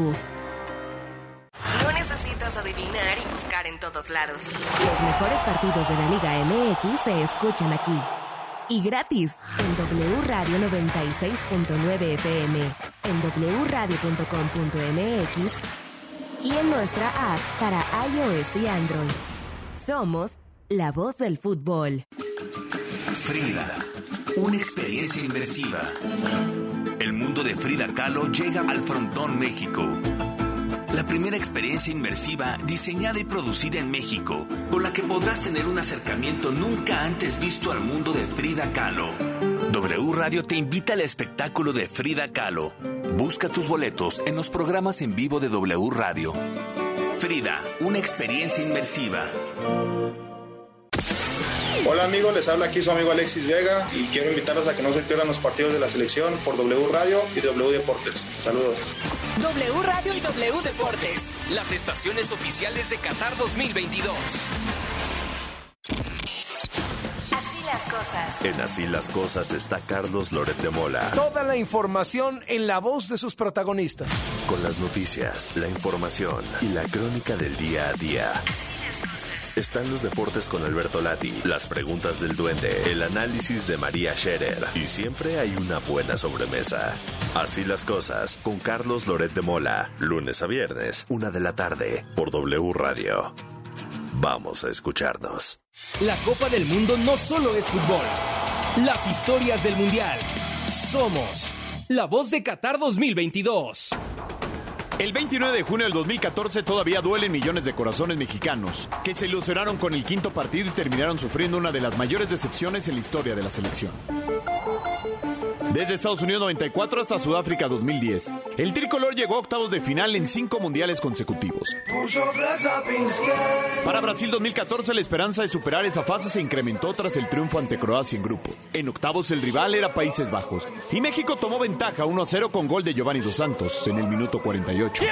No necesitas adivinar y buscar en todos lados. Los mejores partidos de la Liga M X se escuchan aquí. Y gratis en W Radio noventa y seis punto nueve F M, en doble u radio punto com punto m x y en nuestra app para iOS y Android. Somos la voz del fútbol. Frida, una experiencia inmersiva. El mundo de Frida Kahlo llega al Frontón México. La primera experiencia inmersiva diseñada y producida en México, con la que podrás tener un acercamiento nunca antes visto al mundo de Frida Kahlo. W Radio te invita al espectáculo de Frida Kahlo. Busca tus boletos en los programas en vivo de W Radio. Frida, una experiencia inmersiva. Hola amigos, les habla aquí su amigo Alexis Vega y quiero invitarlos a que no se pierdan los partidos de la selección por W Radio y W Deportes. Saludos. W Radio y W Deportes, las estaciones oficiales de Qatar dos mil veintidós. Así las cosas. En Así las Cosas está Carlos Loret de Mola. Toda la información en la voz de sus protagonistas. Con las noticias, la información y la crónica del día a día. Así las cosas. Están los deportes con Alberto Lati, las preguntas del duende, el análisis de María Scherer y siempre hay una buena sobremesa. Así las Cosas con Carlos Loret de Mola, lunes a viernes, una de la tarde, por W Radio. Vamos a escucharnos. La Copa del Mundo no solo es fútbol. Las historias del Mundial. Somos la voz de Qatar dos mil veintidós. El veintinueve de junio del dos mil catorce todavía duelen millones de corazones mexicanos que se ilusionaron con el quinto partido y terminaron sufriendo una de las mayores decepciones en la historia de la selección. Desde Estados Unidos noventa y cuatro hasta Sudáfrica dos mil diez, el tricolor llegó a octavos de final en cinco mundiales consecutivos. Para Brasil dos mil catorce, la esperanza de superar esa fase se incrementó tras el triunfo ante Croacia en grupo. En octavos, el rival era Países Bajos, y México tomó ventaja uno a cero con gol de Giovanni Dos Santos en el minuto cuarenta y ocho.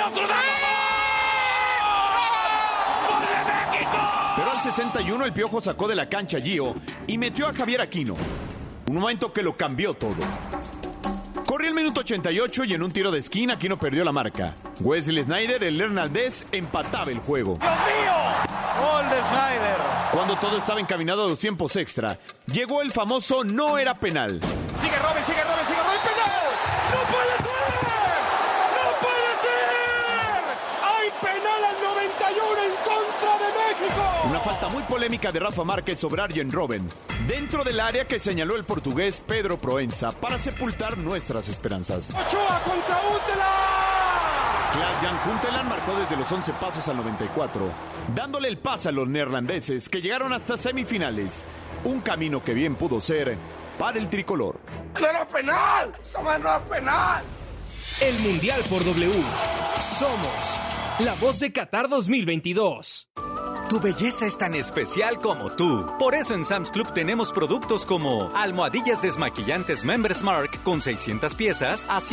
Pero al sesenta y uno el Piojo sacó de la cancha a Gio y metió a Javier Aquino. Un momento que lo cambió todo. Corrió el minuto ochenta y ocho y en un tiro de esquina Aquino perdió la marca. Wesley Sneijder, el neerlandés, empataba el juego. ¡Dios mío! ¡Gol de Sneijder! Cuando todo estaba encaminado a los tiempos extra, llegó el famoso no era penal. Sigue Robin, sigue Robin, sigue Robin, penal. ¡No puede ser! ¡No puede ser! ¡Hay penal al noventa y uno en contra de México! Una falta muy polémica de Rafa Márquez sobre Arjen Robben, dentro del área que señaló el portugués Pedro Proenza para sepultar nuestras esperanzas. ¡Ochoa contra Huntelaar! Klaas-Jan Huntelaar marcó desde los once pasos al noventa y cuatro, dándole el pase a los neerlandeses que llegaron hasta semifinales. Un camino que bien pudo ser para el tricolor. ¡No era penal! ¡Esa no era penal! El Mundial por W. Somos la voz de Qatar dos mil veintidós. Tu belleza es tan especial como tú. Por eso en Sam's Club tenemos productos como almohadillas desmaquillantes Members Mark con seiscientas piezas a